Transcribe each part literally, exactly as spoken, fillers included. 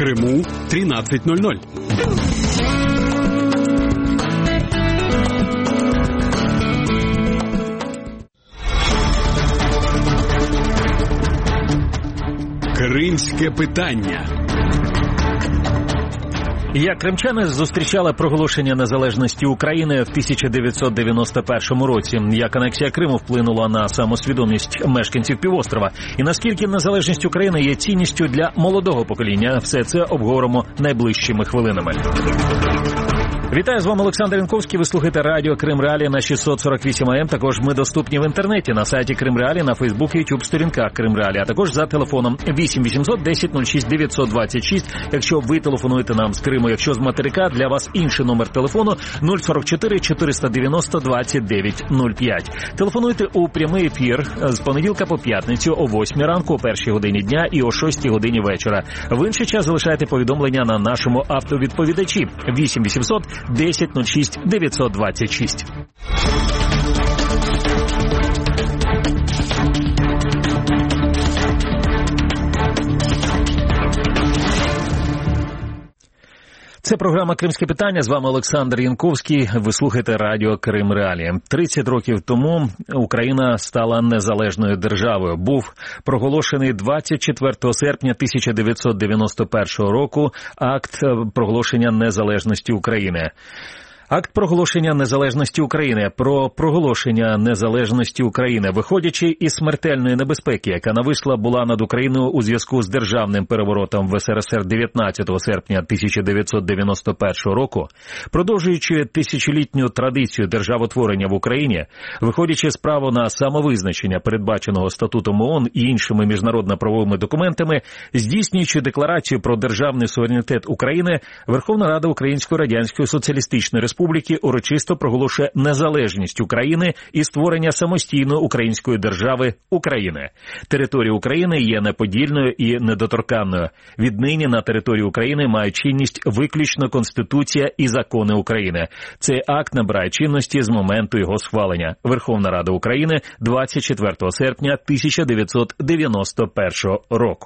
Криму тринадцать ноль ноль. Кримське питання. Як кримчани зустрічали проголошення незалежності України в тисяча дев'ятсот дев'яносто першому році? Як анексія Криму вплинула на самосвідомість мешканців півострова? І наскільки незалежність України є цінністю для молодого покоління? Все це обговоримо найближчими хвилинами. Вітаю, з вами Олександр Янковський. Ви слухаєте радіо Крим Реалії на шістсот сорок вісім ей ем. Також ми доступні в інтернеті на сайті Крим Реалії, на Фейсбук і Ютуб сторінках Крим Реалії, а також за телефоном вісім вісімсот десять нуль шість дев'ятсот двадцять шість. Якщо ви телефонуєте нам з Криму, якщо з материка, для вас інший номер телефону нуль сорок чотири чотириста дев'яносто двадцять дев'ять нуль п'ять. Телефонуйте у прямий ефір з понеділка по п'ятницю о восьмій ранку, о першій годині дня і о шостій годині вечора. В інший час залишайте повідомлення на нашому автовідповідачі вісім вісімсот десять нуль шість дев'ятсот двадцять шість. Це програма «Кримське питання». З вами Олександр Янковський. Ви слухаєте радіо Крим Реалії. тридцять років тому Україна стала незалежною державою. Був проголошений двадцять четвертого серпня тисяча дев'ятсот дев'яносто першого року акт проголошення незалежності України. Акт проголошення незалежності України. Про проголошення незалежності України, виходячи із смертельної небезпеки, яка нависла була над Україною у зв'язку з державним переворотом в ес ер ес ер дев'ятнадцятого серпня тисяча дев'ятсот дев'яносто першого року, продовжуючи тисячолітню традицію державотворення в Україні, виходячи з права на самовизначення, передбаченого статутом ООН і іншими міжнародно-правовими документами, здійснюючи декларацію про державний суверенітет України, Верховна Рада Української Радянської Соціалістичної Республіки Республіки урочисто проголошує незалежність України і створення самостійної української держави України. Територія України є неподільною і недоторканною. Віднині на території України мають чинність виключно Конституція і закони України. Цей акт набирає чинності з моменту його схвалення. Верховна Рада України двадцять четвертого серпня тисяча дев'ятсот дев'яносто першого року.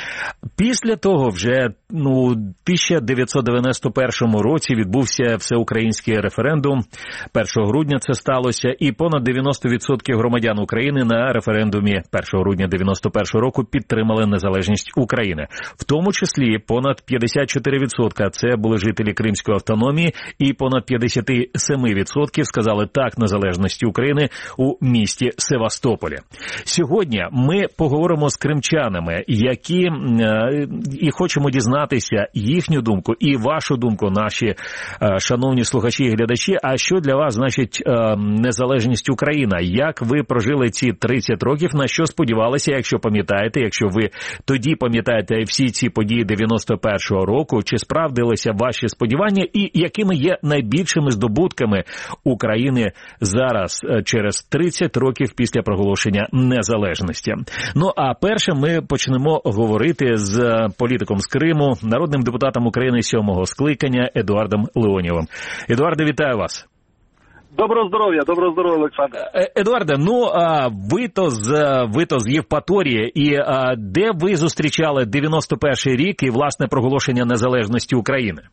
Після того вже ну, тисяча дев'ятсот дев'яносто першому році відбувся всеукраїнський референдум. першого грудня це сталося, і понад дев'яносто відсотків громадян України на референдумі першого грудня дев'яносто першого року підтримали незалежність України. В тому числі понад п'ятдесят чотири відсотки це були жителі Кримської автономії, і понад п'ятдесят сім відсотків сказали так незалежності України у місті Севастополі. Сьогодні ми поговоримо з кримчанами, які е, і хочемо дізнатися їхню думку і вашу думку, наші е, шановні слухачі і глядачі, а що для вас значить е, незалежність України? Як ви прожили ці тридцять років, на що сподівалися, якщо пам'ятаєте, якщо ви тоді пам'ятаєте всі ці події дев'яносто першого року, чи справдилися ваші сподівання і якими є найбільшими здобутками України зараз, через тридцять років після проголошення незалежності? Ну, а перше ми почнемо говорити з політиком з Криму, народним депутатом України сьомого скликання Едуардом Леонєвим. Едуарде, вітаю вас. Доброго здоров'я, доброго здоров'я, Олександр. Едуарде, ну, а ви то з, ви то з Євпаторії, і а, де ви зустрічали дев'яносто перший рік і, власне, проголошення незалежності України?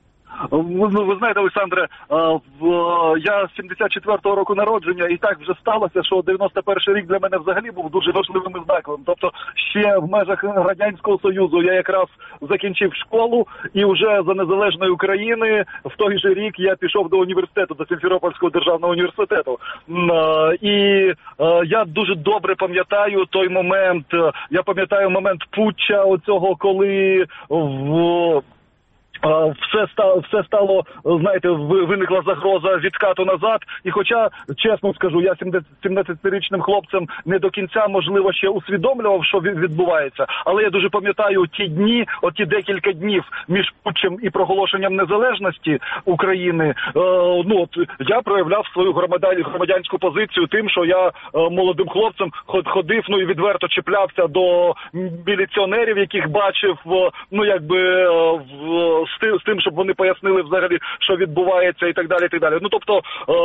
Ви, ви знаєте, Олександре, я сімдесят четвертого року народження, і так вже сталося, що дев'яносто перший рік для мене взагалі був дуже важливим і знаковим. Тобто ще в межах Радянського Союзу я якраз закінчив школу, і вже за незалежної України в той же рік я пішов до університету, до Сімферопольського державного університету. І я дуже добре пам'ятаю той момент, я пам'ятаю момент путча оцього, коли в... Все стало, все стало, знаєте, виникла загроза відкату назад. І хоча, чесно скажу, я сімнадцятирічним хлопцем не до кінця, можливо, ще усвідомлював, що відбувається. Але я дуже пам'ятаю ті дні, оті декілька днів між путчем і проголошенням незалежності України. Е, ну, от, я проявляв свою громадянську позицію тим, що я е, молодим хлопцем ходив, ну і відверто чіплявся до міліціонерів, яких бачив, ну, якби, в з тим, з тим, щоб вони пояснили взагалі, що відбувається і так далі, і так далі. Ну, тобто,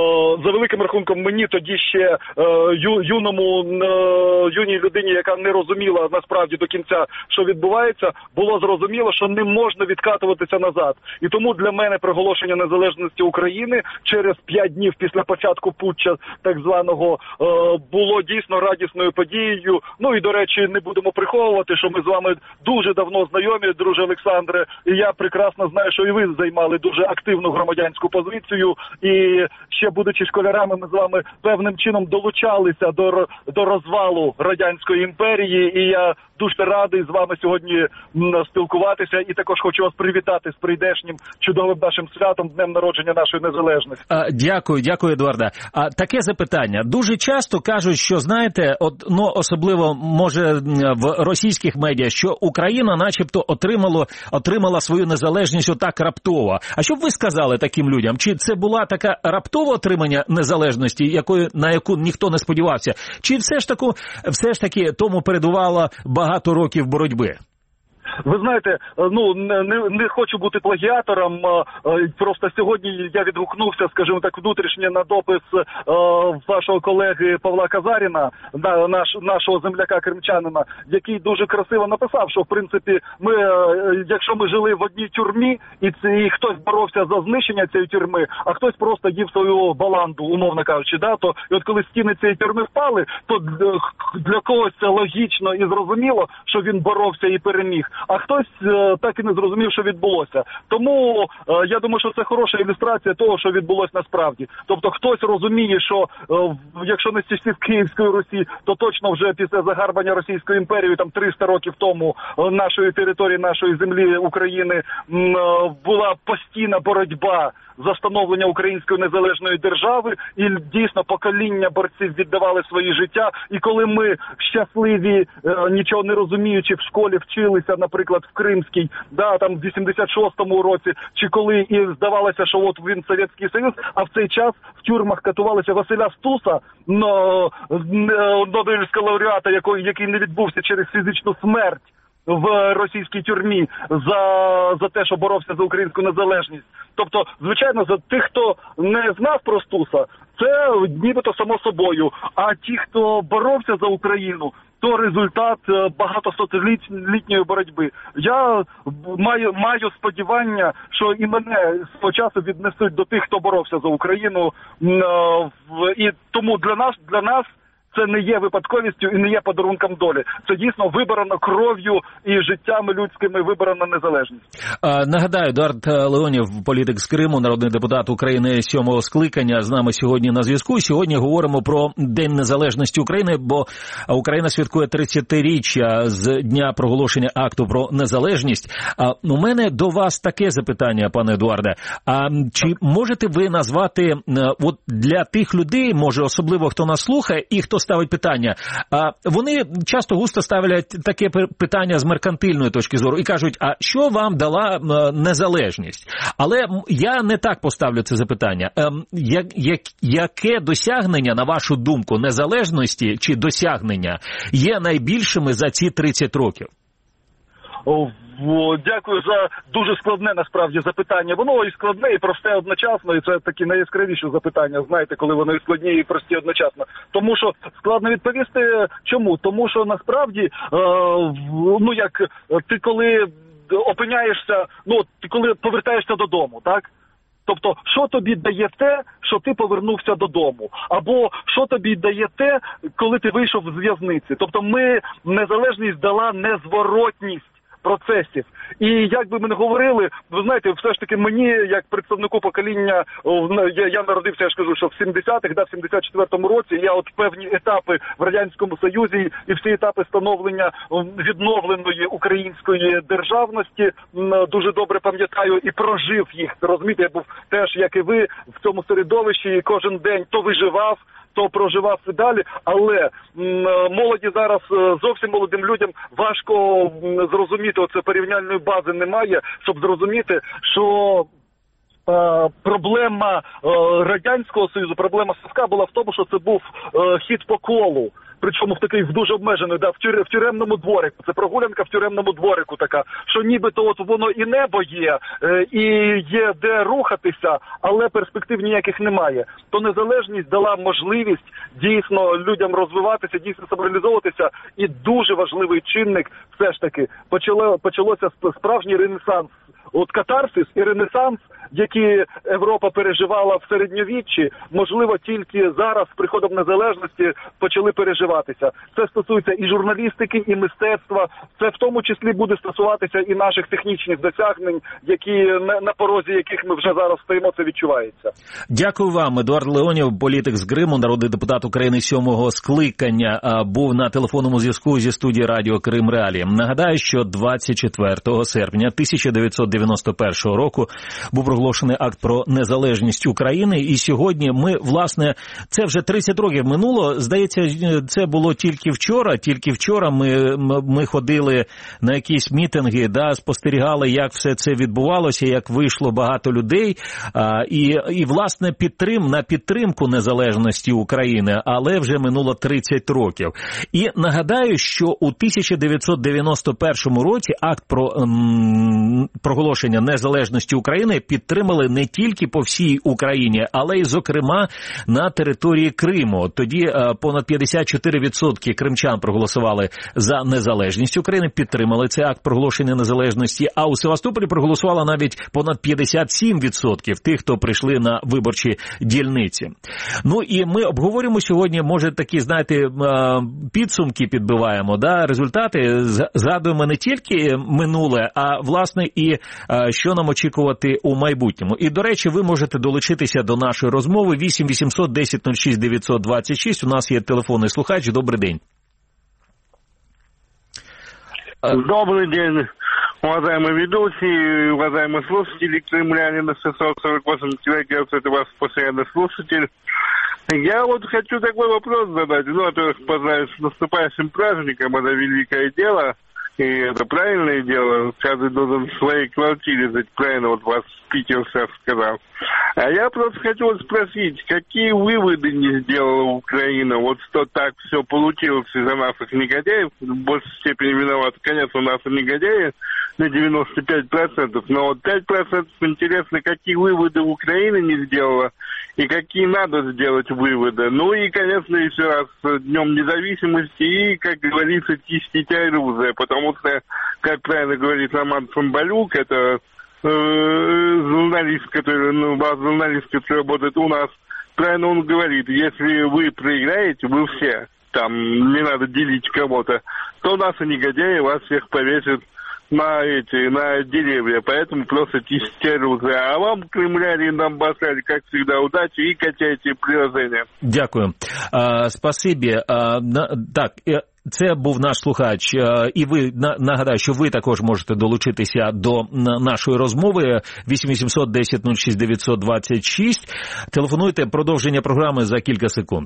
за великим рахунком, мені тоді ще ю, юному, юній людині, яка не розуміла насправді до кінця, що відбувається, було зрозуміло, що не можна відкатуватися назад. І тому для мене проголошення незалежності України через п'ять днів після початку путча так званого було дійсно радісною подією. Ну і, до речі, не будемо приховувати, що ми з вами дуже давно знайомі, друже Олександре, і я прекрасно знаю, що і ви займали дуже активну громадянську позицію, і ще будучи школярами, ми з вами певним чином долучалися до, до розвалу Радянської імперії, і я дуже радий з вами сьогодні спілкуватися, і також хочу вас привітати з прийдешнім чудовим нашим святом, днем народження нашої незалежності. А, дякую, дякую, Едуарда. А таке запитання. Дуже часто кажуть, що, знаєте, от, ну, особливо, може, в російських медіа, що Україна начебто отримало, отримала свою незалежність отак раптово. А що б ви сказали таким людям? Чи це була така раптове отримання незалежності, якої, на яку ніхто не сподівався? Чи все ж таки, все ж таки тому передувало багато років боротьби? Ви знаєте, ну не, не, не хочу бути плагіатором, просто сьогодні я відгукнувся, скажімо так, внутрішньо на допис е, вашого колеги Павла Казаріна, наш, нашого земляка-кримчанина, який дуже красиво написав, що в принципі ми, е, якщо ми жили в одній тюрмі, і, це, і хтось боровся за знищення цієї тюрми, а хтось просто їв свою баланду, умовно кажучи, да, то і от коли стіни цієї тюрми впали, то для когось це логічно і зрозуміло, що він боровся і переміг. А хтось е, так і не зрозумів, що відбулося. Тому е, я думаю, що це хороша ілюстрація того, що відбулося насправді. Тобто хтось розуміє, що е, якщо не з часів Київської Русі, то точно вже після загарбання Російською імперією, там триста років тому, е, нашої території, нашої землі України е, була постійна боротьба за встановлення української незалежної держави, і дійсно покоління борців віддавали свої життя. І коли ми щасливі, е, нічого не розуміючи, в школі вчилися, наприклад, в Кримській, да, там в вісімдесят шостому році, чи коли і здавалося, що от він Совєтський Союз, а в цей час в тюрмах катувалися Василя Стуса, но, Нобелівського лауреата, який, який не відбувся через фізичну смерть в російській тюрмі за, за те, що боровся за українську незалежність. Тобто, звичайно, за тих, хто не знав про Стуса, це нібито само собою. А ті, хто боровся за Україну, то результат багатосотилітньої боротьби. Я маю, маю сподівання, що і мене з часу віднесуть до тих, хто боровся за Україну. І тому для нас, для нас це не є випадковістю і не є подарунком долі. Це дійсно виборено кров'ю і життями людськими виборена незалежність. А, нагадаю, Едуард Леонів, політик з Криму, народний депутат України сьомого скликання, з нами сьогодні на зв'язку. Сьогодні говоримо про День Незалежності України, бо Україна святкує тридцятиріччя з дня проголошення акту про незалежність. А у мене до вас таке запитання, пане Едуарде. А чи можете ви назвати от для тих людей, може особливо хто нас слухає і хто ставить питання, а вони часто густо ставлять таке питання з меркантильної точки зору і кажуть, а що вам дала незалежність? Але я не так поставлю це запитання. Як, як, яке досягнення, на вашу думку, незалежності чи досягнення є найбільшими за ці тридцять років? Дякую за дуже складне, насправді, запитання. Воно і складне, і просте одночасно, і це такі найяскравіші запитання, знаєте, коли вони і складні, і прості одночасно. Тому що складно відповісти, чому? Тому що, насправді, е, ну, як, ти коли опиняєшся, ну, ти коли повертаєшся додому, так? Тобто, що тобі дає те, що ти повернувся додому? Або що тобі дає те, коли ти вийшов з в'язниці? Тобто, ми, незалежність дала незворотність процесів. І як би ми не говорили, ви знаєте, все ж таки мені, як представнику покоління, я, я народився, я ж кажу, що в сімдесятих, да, в сімдесят четвертому році, я от певні етапи в Радянському Союзі і всі етапи становлення відновленої української державності дуже добре пам'ятаю і прожив їх. Розумієте, я був теж, як і ви, в цьому середовищі, і кожен день то виживав, то проживав і далі, але м, молоді зараз, зовсім молодим людям важко м, зрозуміти, оце порівняльної бази немає, щоб зрозуміти, що е, проблема е, Радянського Союзу, проблема Совка була в тому, що це був е, хід по колу. причому в такий в дуже обмежений, да, в, тюр, в тюремному дворику. Це прогулянка в тюремному дворику така, що нібито от воно і небо є, е, і є де рухатися, але перспектив ніяких немає. То незалежність дала можливість дійсно людям розвиватися, дійсно самореалізовуватися, і дуже важливий чинник все ж таки почало, почалося справжній ренесанс. От катарсис і ренесанс, які Європа переживала в середньовіччі, можливо, тільки зараз, з приходом незалежності, почали переживатися. Це стосується і журналістики, і мистецтва. Це в тому числі буде стосуватися і наших технічних досягнень, які на порозі яких ми вже зараз стоїмо, це відчувається. Дякую вам. Едуард Леонів, політик з Криму, народний депутат України сьомого скликання, був на телефонному зв'язку зі студії радіо Крим Реалії. Нагадаю, що двадцять четвертого серпня тисяча дев'ятсот дев'яносто першого року був проголошений акт про незалежність України, і сьогодні ми, власне, це вже тридцять років минуло, здається, це було тільки вчора, тільки вчора ми, ми ходили на якісь мітинги, да, спостерігали, як все це відбувалося, як вийшло багато людей, а, і, і, власне, підтрим, на підтримку незалежності України, але вже минуло тридцять років. І нагадаю, що у тисяча дев'ятсот дев'яносто першому році акт про м, проголошення незалежності України підтримали не тільки по всій Україні, але й, зокрема, на території Криму. Тоді е, понад п'ятдесят чотири відсотки кримчан проголосували за незалежність України, підтримали цей акт проголошення незалежності, а у Севастополі проголосувало навіть понад п'ятдесят сім відсотків тих, хто прийшли на виборчі дільниці. Ну і ми обговорюємо сьогодні, може, такі, знаєте, е, підсумки підбиваємо, да, результати, згадуємо не тільки минуле, а, власне, і е, що нам очікувати у майбутньому. І, до речі, ви можете долучитися до нашої розмови. Вісім вісімсот десять нуль шість дев'ятсот двадцять шість. У нас є телефонний слухач. Добрий день. Добрый день, уважаемые ведущие, уважаемые слушатели, Кремлянина шестьсот сорок восемь килогерц, это ваш постоянный слушатель. Я вот хочу такой вопрос задать. Ну, во-первых, поздравить с наступающим праздником, это великое дело, и это правильное дело. Каждый должен в своей квартире жить, правильно, вот вас Питер сейчас сказал. А я просто хотел спросить, какие выводы не сделала Украина, вот что так все получилось из-за наших негодяев, в большей степени виноваты, конечно, наши негодяи на девяносто пять процентов, но вот пять процентов интересно, какие выводы Украина не сделала и какие надо сделать выводы. Ну и, конечно, еще раз, Днем независимости и, как говорится, чистить оружие, потому что, как правильно говорит Роман Цымбалюк, это журналист, который, ну, журналист, который работает у нас, правильно он говорит, если вы проиграете, вы все, там, не надо делить кого-то, то наши негодяи вас всех повесят на эти, на деревья, поэтому просто чистите оружие. А вам, кремляне, нам басали, как всегда, удачи и качайте приложение. Дякую. А, спасибі. А, на, так, це був наш слухач, і ви, нагадаю, що ви також можете долучитися до нашої розмови. вісім вісімсот десять нуль шість дев'ятсот двадцять шість. Телефонуйте, продовження програми за кілька секунд.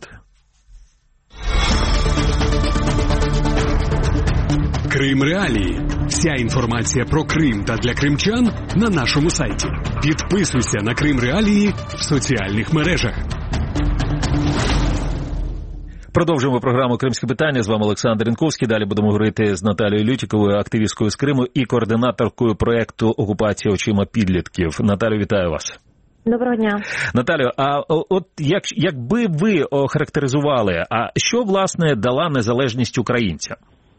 Крим Реалії. Вся інформація про Крим та для кримчан на нашому сайті. Підписуйся на Крим Реалії в соціальних мережах. Продовжуємо програму «Кримське питання». З вами Олександр Янковський. Далі будемо говорити з Наталією Лютіковою, активісткою з Криму і координаторкою проєкту «Окупація очима підлітків». Наталю, вітаю вас. Доброго дня. Наталю, а от як, якби ви охарактеризували, а що, власне, дала незалежність українцям?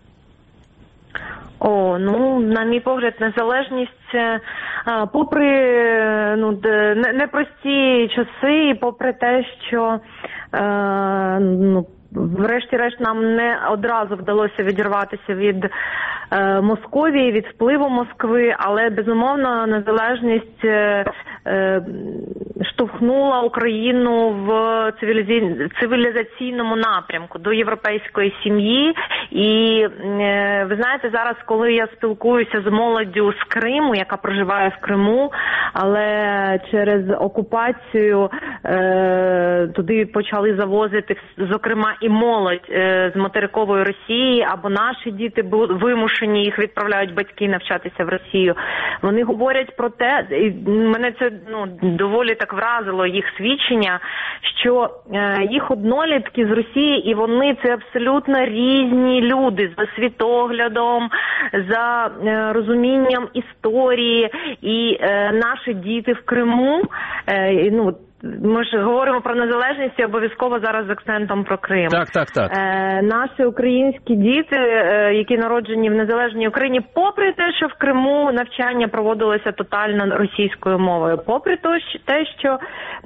О, ну, на мій погляд, незалежність, попри ну, непрості часи, і попри те, що ну, врешті-решт нам не одразу вдалося відірватися від е, Московії, від впливу Москви, але, безумовно, незалежність е, е, штовхнула Україну в цивілізі... цивілізаційному напрямку до європейської сім'ї. І, е, ви знаєте, зараз, коли я спілкуюся з молоддю з Криму, яка проживає в Криму, але через окупацію е, туди почали завозити, зокрема, і молодь е, з материкової Росії, або наші діти вимушені, їх відправляють батьки навчатися в Росію. Вони говорять про те, і мене це ну, доволі так вразило, вразило їх свідчення, що їх однолітки з Росії, і вони це абсолютно різні люди за світоглядом, за розумінням історії, і наші діти в Криму, ну, ми ж говоримо про незалежність і обов'язково зараз з акцентом про Крим. Так, так, так. Е, наші українські діти, е, які народжені в незалежній Україні, попри те, що в Криму навчання проводилося тотально російською мовою, попри те, що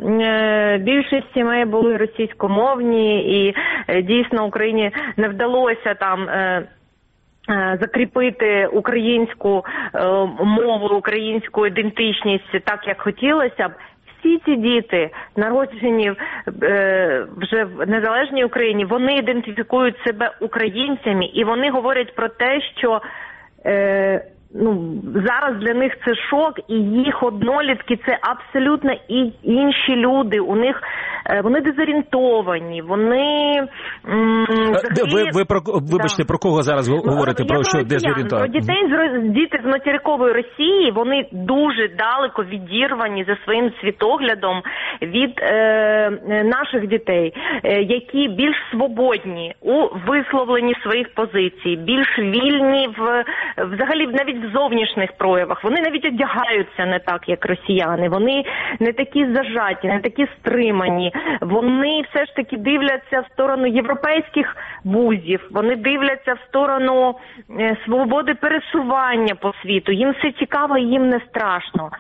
е, більшість сімей були російськомовні і е, дійсно Україні не вдалося там Е, закріпити українську е, мову, українську ідентичність так, як хотілося б, всі ці діти, народжені е, вже в незалежній Україні, вони ідентифікують себе українцями, і вони говорять про те, що е, ну, зараз для них це шок, і їх однолітки це абсолютно і інші люди. У них е, вони дезорієнтовані, вони м, взагалі... ви, ви про вибачте, да. Про кого зараз говорите? Я про що дезорієнтовані? Про дітей з діти з материкової Росії, вони дуже далеко відірвані за своїм світоглядом від е, наших дітей, е, які більш свободні у висловленні своїх позицій, більш вільні в взагалі навіть в зовнішніх проявах. Вони навіть одягаються не так, як росіяни. Вони не такі зажаті, не такі стримані. Вони все ж таки дивляться в сторону європейських вузів. Вони дивляться в сторону е, свободи пересування по світу. Їм все цікаво і їм не страшно.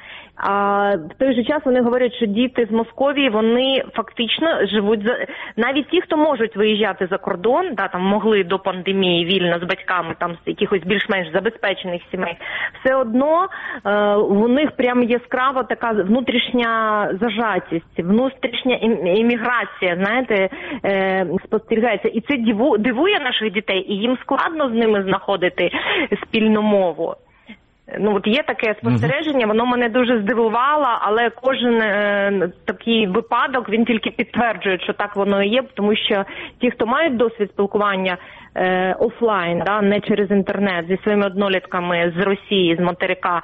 А в той же час вони говорять, що діти з Московії, вони фактично живуть за навіть ті, хто можуть виїжджати за кордон, да, там могли до пандемії вільно з батьками, там з якихось більш-менш забезпечених сімей, все одно е, у них прям яскрава така внутрішня зажатість, внутрішня імміграція, знаєте, е, спостерігається. І це диву, дивує наших дітей, і їм складно з ними знаходити спільну мову. Ну, от є таке спостереження, воно мене дуже здивувало, але кожен е, такий випадок, він тільки підтверджує, що так воно і є, тому що ті, хто мають досвід спілкування е, офлайн, да, не через інтернет, зі своїми однолітками з Росії, з материка,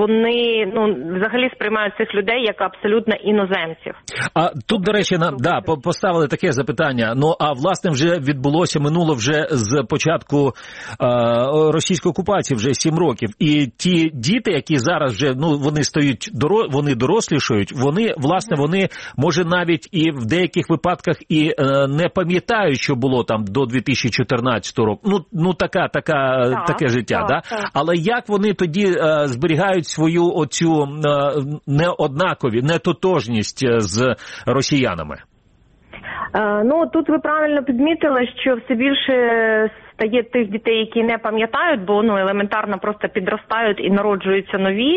вони, ну, взагалі сприймають цих людей як абсолютно іноземців. А тут, до речі, нам, да, поставили таке запитання, ну, а власне вже відбулося, минуло вже з початку е, російської окупації, вже сім років, і ті Ті діти, які зараз вже, ну, вони стають, вони дорослішають, вони, власне, вони, може, навіть і в деяких випадках і е, не пам'ятають, що було там до дві тисячі чотирнадцятого року. Ну, ну така, така, так, таке життя, так, да? Так. Але як вони тоді е, зберігають свою оцю е, неоднакові, нетотожність з росіянами? Е, ну, тут ви правильно підмітили, що все більше стає тих дітей, які не пам'ятають, бо, ну, елементарно просто підростають і народжуються нові.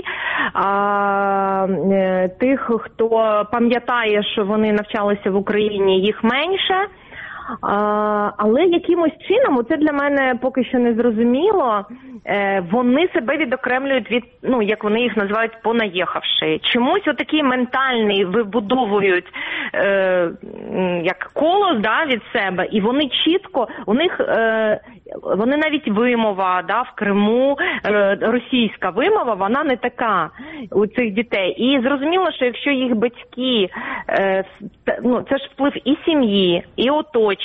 А е, тих, хто пам'ятає, що вони навчалися в Україні, їх менше. А, але якимось чином, це для мене поки що не зрозуміло, е, вони себе відокремлюють від, ну, як вони їх називають, понаїхавши. Чомусь отакий ментальний вибудовують е, як колос, да, від себе, і вони чітко, у них, е, вони навіть вимова, да, в Криму, е, російська вимова, вона не така у цих дітей. І зрозуміло, що якщо їх батьки, е, ну, це ж вплив і сім'ї, і оточення,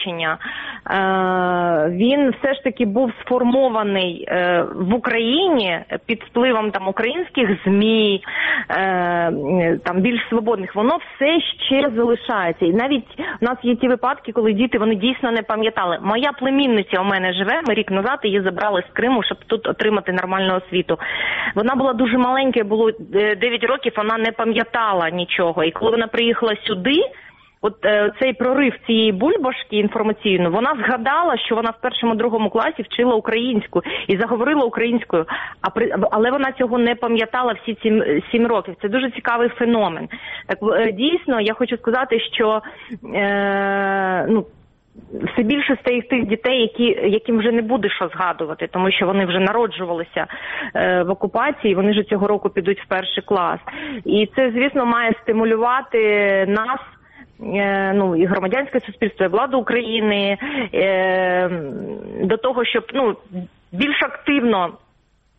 він все ж таки був сформований в Україні під впливом там українських ЗМІ, там більш свободних, воно все ще залишається. І навіть у нас є ті випадки, коли діти, вони дійсно не пам'ятали. Моя племінниця у мене живе, ми рік назад її забрали з Криму, щоб тут отримати нормальну освіту. Вона була дуже маленька, було дев'ять років, вона не пам'ятала нічого. І коли вона приїхала сюди, от е, цей прорив цієї бульбашки інформаційної, вона згадала, що вона в першому-другому класі вчила українську і заговорила українською, а при, але вона цього не пам'ятала всі ці сім років. Це дуже цікавий феномен. Так, е, дійсно, я хочу сказати, що е, ну, все більше стає тих дітей, які, яким вже не буде що згадувати, тому що вони вже народжувалися е, в окупації, вони вже цього року підуть в перший клас. І це, звісно, має стимулювати нас, ну, і громадянське суспільство, і владу України е, до того, щоб, ну, більш активно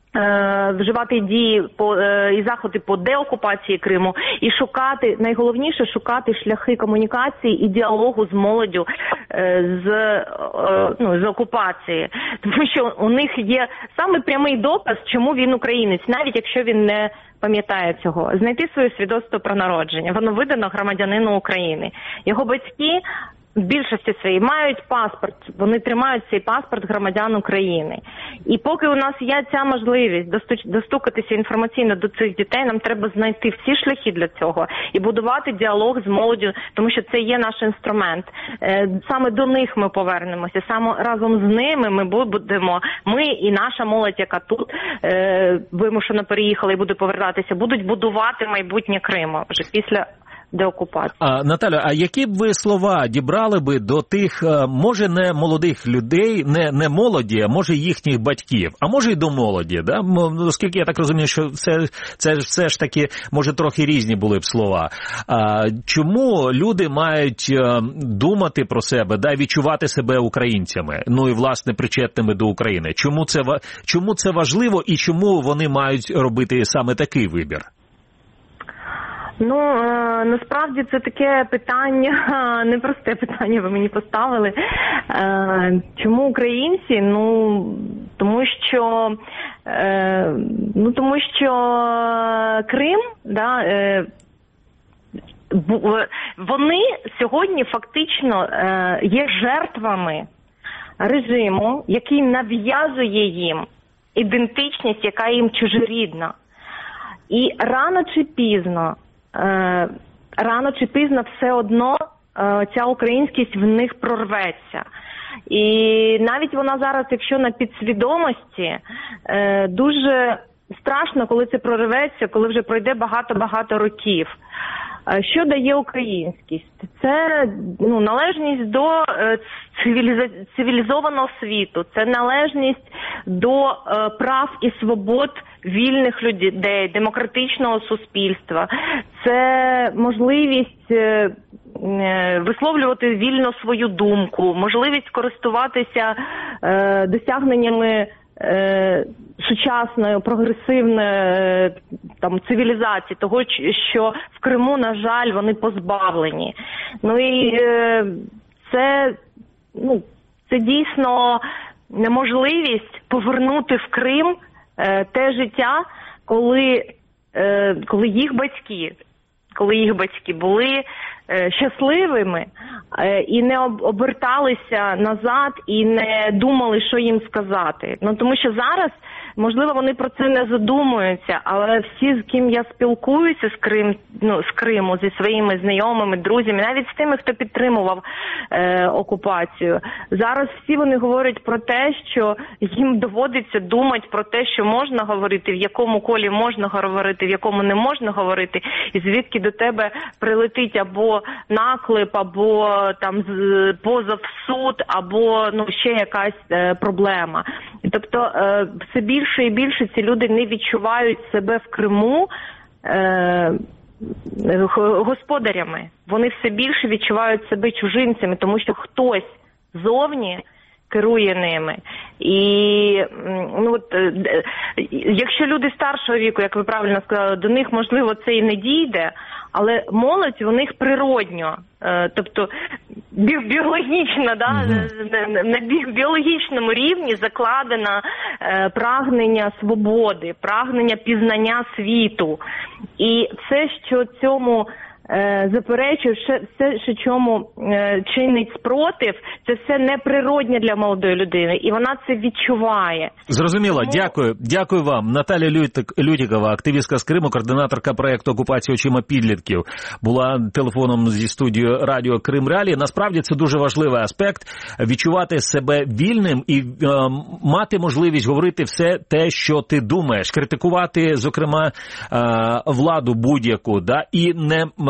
вживати дії по, і заходи по деокупації Криму і шукати, найголовніше, шукати шляхи комунікації і діалогу з молоддю з, ну, з окупації. Тому що у них є саме прямий доказ, чому він українець, навіть якщо він не пам'ятає цього. Знайти своє свідоцтво про народження. Воно видано громадянину України. Його батьки в більшості своїй мають паспорт, вони тримають цей паспорт громадян України. І поки у нас є ця можливість достукатися інформаційно до цих дітей, нам треба знайти всі шляхи для цього і будувати діалог з молоддю, тому що це є наш інструмент. Саме до них ми повернемося, саме разом з ними ми будемо, ми і наша молодь, яка тут вимушено переїхала і буде повертатися, будуть будувати майбутнє Криму вже після деокупації. А, Наталя, а які б ви слова дібрали би до тих, може, не молодих людей, не, не молоді, а може їхніх батьків, а може й до молоді, да? Оскільки я так розумію, що це, це все ж таки, може, трохи різні були б слова. А, чому люди мають думати про себе, да, відчувати себе українцями, ну і, власне, причетними до України? Чому це, чому це важливо і чому вони мають робити саме такий вибір? Ну, е, насправді це таке питання, непросте питання ви мені поставили. Е, чому українці? Ну, тому що, е, ну, тому що Крим, да, е, вони сьогодні фактично е, є жертвами режиму, який нав'язує їм ідентичність, яка їм чужорідна. І рано чи пізно, Е, рано чи пізно все одно е, ця українськість в них прорветься. І навіть вона зараз, якщо на підсвідомості, е, дуже страшно, коли це прорветься, коли вже пройде багато-багато років. Е, що дає українськість? Це, ну, належність до е, цивіліза... цивілізованого світу, це належність до е, прав і свобод вільних людей, демократичного суспільства. Це можливість е, висловлювати вільно свою думку, можливість користуватися е, досягненнями е, сучасної, прогресивної е, там, цивілізації, того, що в Криму, на жаль, вони позбавлені. Ну і е, це, ну, це дійсно неможливість повернути в Крим е, те життя, коли, е, коли їх батьки, коли їх батьки були е, щасливими е, і не оберталися назад і не думали, що їм сказати. Ну, тому що зараз, можливо, вони про це не задумуються, але всі, з ким я спілкуюся з, Крим, ну, з Криму, зі своїми знайомими, друзями, навіть з тими, хто підтримував е, окупацію, зараз всі вони говорять про те, що їм доводиться думати про те, що можна говорити, в якому колі можна говорити, в якому не можна говорити, і звідки до тебе прилетить або наклеп, або там позов в суд, або, ну, ще якась е, проблема. Тобто е, все більше і більше ці люди не відчувають себе в Криму е, господарями. Вони все більше відчувають себе чужинцями, тому що хтось зовні керує ними. І, ну, от, якщо люди старшого віку, як ви правильно сказали, до них, можливо, це і не дійде, але молодь у них природньо, тобто біологічно, да, mm-hmm. на біологічному рівні закладено прагнення свободи, прагнення пізнання світу. І все, що цьому заперечую, все, що чому чинить спротив, це все неприродне для молодої людини, і вона це відчуває. Зрозуміло, тому... дякую. Дякую вам. Наталя Лютікова, активістка з Криму, координаторка проєкту «Окупація очима підлітків», була телефоном зі студією радіо Крим Реалії. Насправді це дуже важливий аспект – відчувати себе вільним і е, мати можливість говорити все те, що ти думаєш, критикувати, зокрема, е, владу будь-яку, да, і не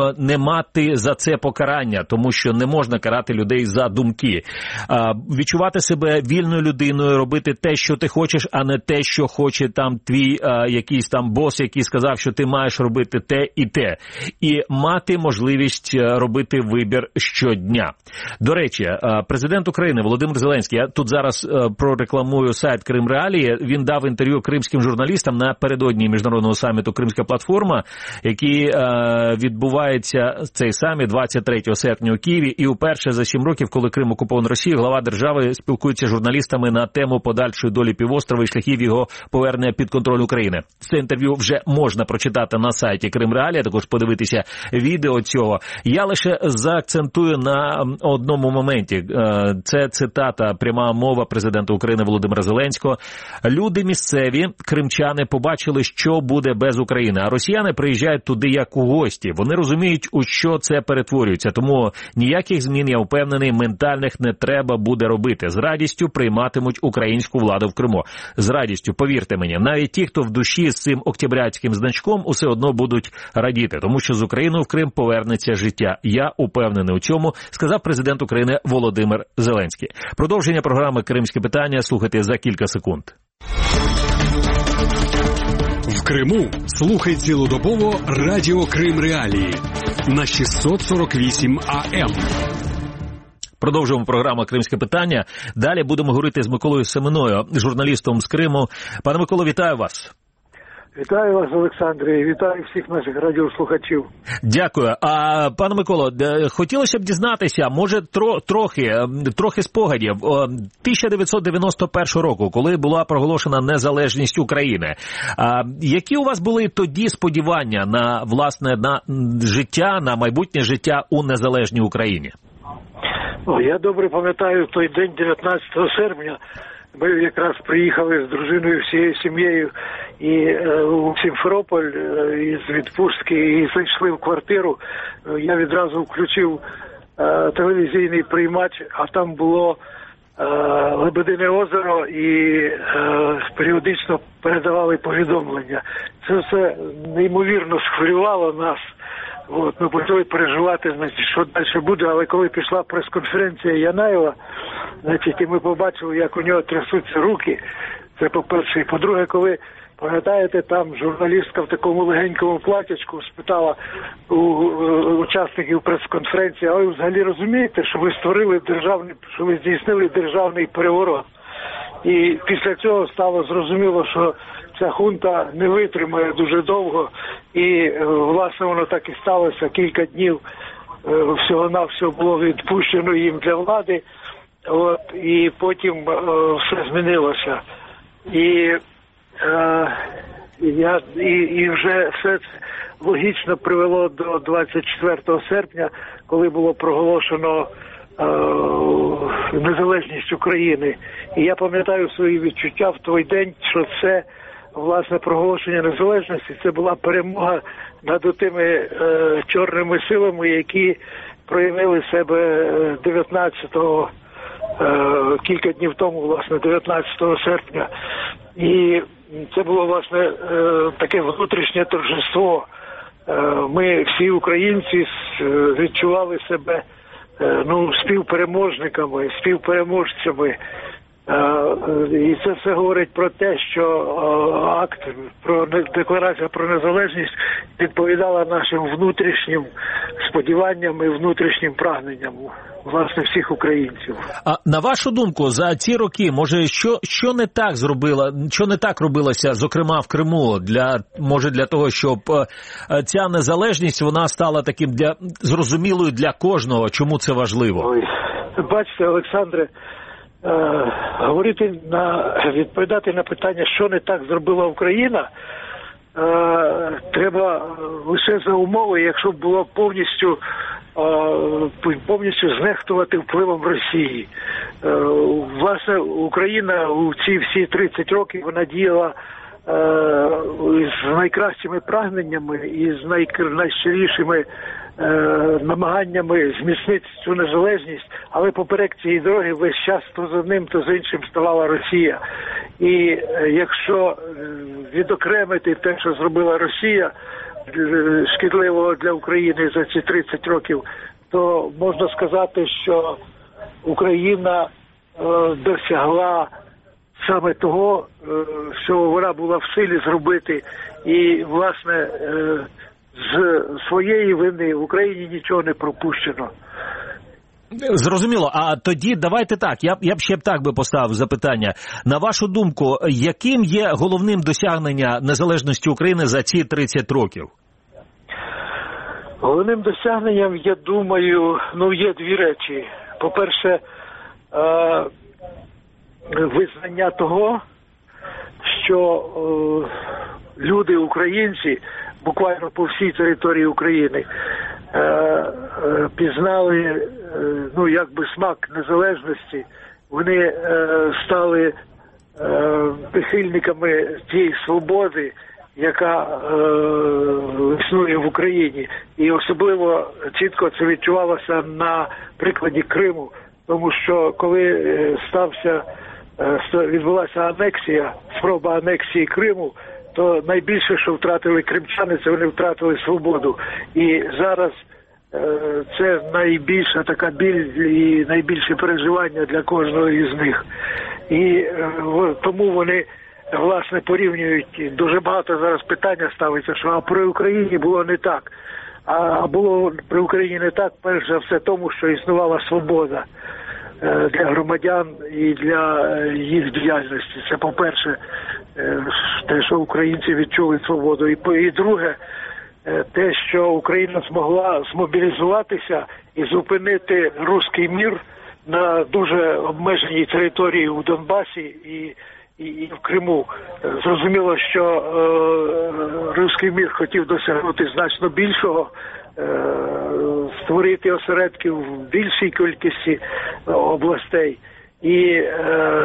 не мати за це покарання, тому що не можна карати людей за думки. Відчувати себе вільною людиною, робити те, що ти хочеш, а не те, що хоче там твій якийсь там бос, який сказав, що ти маєш робити те і те. І мати можливість робити вибір щодня. До речі, президент України Володимир Зеленський, я тут зараз прорекламую сайт Крим Реалії, він дав інтерв'ю кримським журналістам напередодні міжнародного саміту «Кримська платформа», який відбувається цей саміт двадцять третього серпня у Києві. І уперше за сім років, коли Крим окупований Росією, глава держави спілкується з журналістами на тему подальшої долі півострова і шляхів його повернення під контроль України. Це інтерв'ю вже можна прочитати на сайті Крим Реалія, також подивитися відео цього. Я лише заакцентую на одному моменті. Це цитата, пряма мова президента України Володимира Зеленського. Люди місцеві, кримчани, побачили, що буде без України, а росіяни приїжджають туди як у гості. Вони розуміють, у що це перетворюється. Тому ніяких змін, я впевнений, ментальних не треба буде робити. З радістю прийматимуть українську владу в Криму. З радістю, повірте мені, навіть ті, хто в душі з цим октябрятським значком, усе одно будуть радіти, тому що з Україною в Крим повернеться життя. Я упевнений у цьому, сказав президент України Володимир Зеленський. Продовження програми «Кримське питання» слухайте за кілька секунд. В Криму слухай цілодобово радіо Крим Реалії на шістсот сорок вісім А М. Продовжуємо програму «Кримське питання». Далі будемо говорити з Миколою Семеною, журналістом з Криму. Пане Миколо, вітаю вас. Вітаю вас, Олександре, і вітаю всіх наших радіослухачів. Дякую. А, пане Миколо, хотілося б дізнатися, може, тро, трохи, трохи спогадів. тисяча дев'ятсот дев'яносто першого року, коли була проголошена незалежність України, а, які у вас були тоді сподівання на, власне, на життя, на майбутнє життя у незалежній Україні? О, я добре пам'ятаю той день, дев'ятнадцятого серпня. Ми якраз приїхали з дружиною, всією сім'єю і е, у Сімферополь е, із відпустки і зайшли в квартиру. Е, я відразу включив е, телевізійний приймач, а там було е, Лебедине озеро і е, періодично передавали повідомлення. Це все неймовірно схвилювало нас. От, ми почали переживати, значить, що далі буде, але коли пішла прес-конференція Янаєва, значить, і ми побачили, як у нього трясуться руки, це по-перше. І по-друге, коли, пам'ятаєте, там журналістка в такому легенькому платячку спитала у, у учасників прес-конференції, а ви взагалі розумієте, що ви створили державний, що ви здійснили державний переворот? І після цього стало зрозуміло, що ця хунта не витримає дуже довго, і, власне, воно так і сталося. Кілька днів всього-навсього було відпущено їм для влади, от, і потім е, все змінилося. І, е, я, і, і вже все це логічно привело до двадцять четвертого серпня, коли було проголошено е, незалежність України. І я пам'ятаю свої відчуття в той день, що це, власне, проголошення незалежності, це була перемога над тими е, чорними силами, які проявили себе дев'ятнадцятого, е, кілька днів тому, власне, дев'ятнадцятого серпня. І це було, власне, е, таке внутрішнє торжество. Е, ми всі українці відчували себе е, ну, співпереможниками, співпереможцями. І це все говорить про те, що акт про декларація про незалежність відповідала нашим внутрішнім сподіванням і внутрішнім прагненням, власне, всіх українців. А на вашу думку, за ці роки, може, що що не так зробила, що не так робилося, зокрема в Криму, для може для того, щоб ця незалежність вона стала таким для зрозумілою для кожного, чому це важливо? Ой, бачите, Олександре. Е, говорити на відповідати на питання, що не так зробила Україна, е, треба лише за умови, якщо б було повністю е, повністю знехтувати впливом Росії. Е, власне, Україна у ці всі тридцять років вона діяла е, з найкращими прагненнями і з найщирішими Е, намаганнями зміцнити цю незалежність, але поперек цієї дороги весь час то з одним, то з іншим ставала Росія. І е, якщо е, відокремити те, що зробила Росія, шкідливого для України за ці тридцять років, то можна сказати, що Україна е, досягла саме того, е, що вона була в силі зробити. І, власне, е, з своєї вини в Україні нічого не пропущено. Зрозуміло. А тоді давайте так, я б, я б ще б так би поставив запитання. На вашу думку, яким є головним досягнення незалежності України за ці тридцять років? Головним досягненням, я думаю, ну, є дві речі. По-перше, е- визнання того, що е- люди, українці, буквально по всій території України, е- е- пізнали, е- ну, якби смак незалежності. Вони е- стали е- прихильниками тієї свободи, яка е, існує в Україні. І особливо чітко це відчувалося на прикладі Криму. Тому що коли стався, е, відбулася анексія, спроба анексії Криму, то найбільше, що втратили кримчани, це вони втратили свободу. І зараз е, це найбільша така біль і найбільше переживання для кожного із них. І е, тому вони, власне, порівнюють, дуже багато зараз питання ставиться, що а при Україні було не так. А було при Україні не так, перш за все, тому, що існувала свобода для громадян і для їх діяльності. Це, по-перше, те, що українці відчули свободу. І, і друге, те, що Україна змогла змобілізуватися і зупинити руський мір на дуже обмеженій території у Донбасі і і в Криму. Зрозуміло, що е, руський мір хотів досягнути значно більшого, е, створити осередки в більшій кількості областей. І е,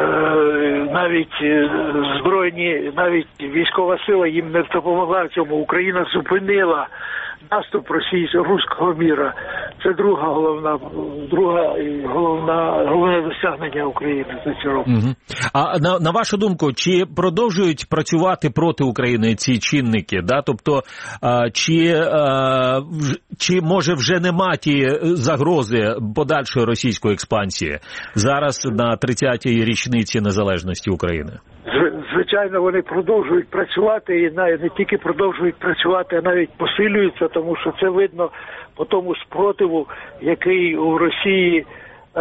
навіть збройні, навіть військова сила їм не допомогла в цьому. Україна зупинила наступ російського руського міра. Це друга головна, друга головна головне досягнення України за ці роки. Угу. А на, на вашу думку, чи продовжують працювати проти України ці чинники? Да? Тобто, а, чи, а, чи може вже нема ті загрози подальшої російської експансії зараз на тридцятій річниці незалежності України? Звичайно, вони продовжують працювати, і навіть не тільки продовжують працювати, а навіть посилюються, тому що це видно по тому спротиву, який у Росії, е,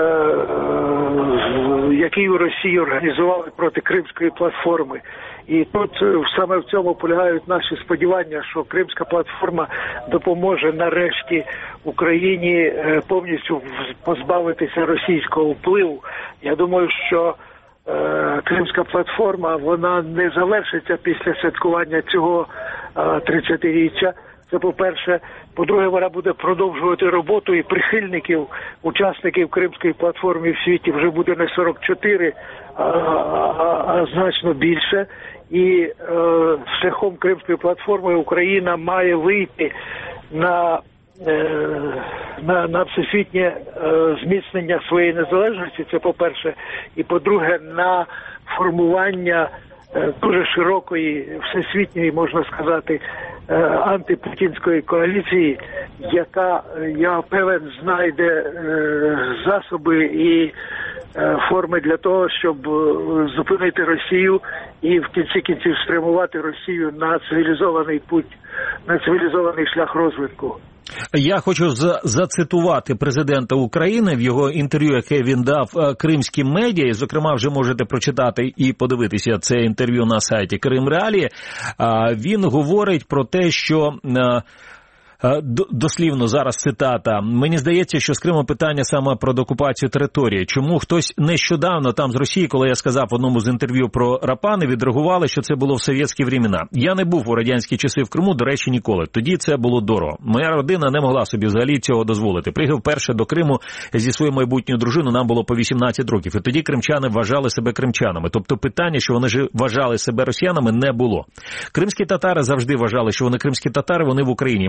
який у Росії організували проти Кримської платформи. І тут саме в цьому полягають наші сподівання, що Кримська платформа допоможе нарешті Україні повністю позбавитися російського впливу. Я думаю, що Кримська платформа, вона не завершиться після святкування цього тридцятиріччя. Це по-перше. По-друге, вона буде продовжувати роботу, і прихильників, учасників Кримської платформи в світі вже буде не сорок чотири, а, а, а значно більше. І е, шляхом Кримської платформи Україна має вийти на На, на всесвітнє е, зміцнення своєї незалежності, це по-перше, і по-друге, на формування е, дуже широкої, всесвітньої, можна сказати, е, антипутінської коаліції, яка, я певен, знайде е, засоби і е, форми для того, щоб зупинити Росію і в кінці кінців спрямувати Росію на цивілізований путь, на цивілізований шлях розвитку. Я хочу зацитувати президента України в його інтерв'ю, яке він дав кримським медіа, і, зокрема, вже можете прочитати і подивитися це інтерв'ю на сайті Крим Реалії. Він говорить про те, що... Дослівно зараз цитата. Мені здається, що з Криму питання саме про деокупацію території. Чому хтось нещодавно там з Росії, коли я сказав в одному з інтерв'ю про Рапани, відреагували, що це було в совєтські времена. Я не був у радянські часи в Криму, до речі, ніколи. Тоді це було дорого. Моя родина не могла собі взагалі цього дозволити. Приїхав перше до Криму зі своєю майбутньою дружиною, нам було по вісімнадцять років. І тоді кримчани вважали себе кримчанами. Тобто питання, що вони ж вважали себе росіянами, не було. Кримські татари завжди вважали, що вони кримські татари, вони в Україні. Мені це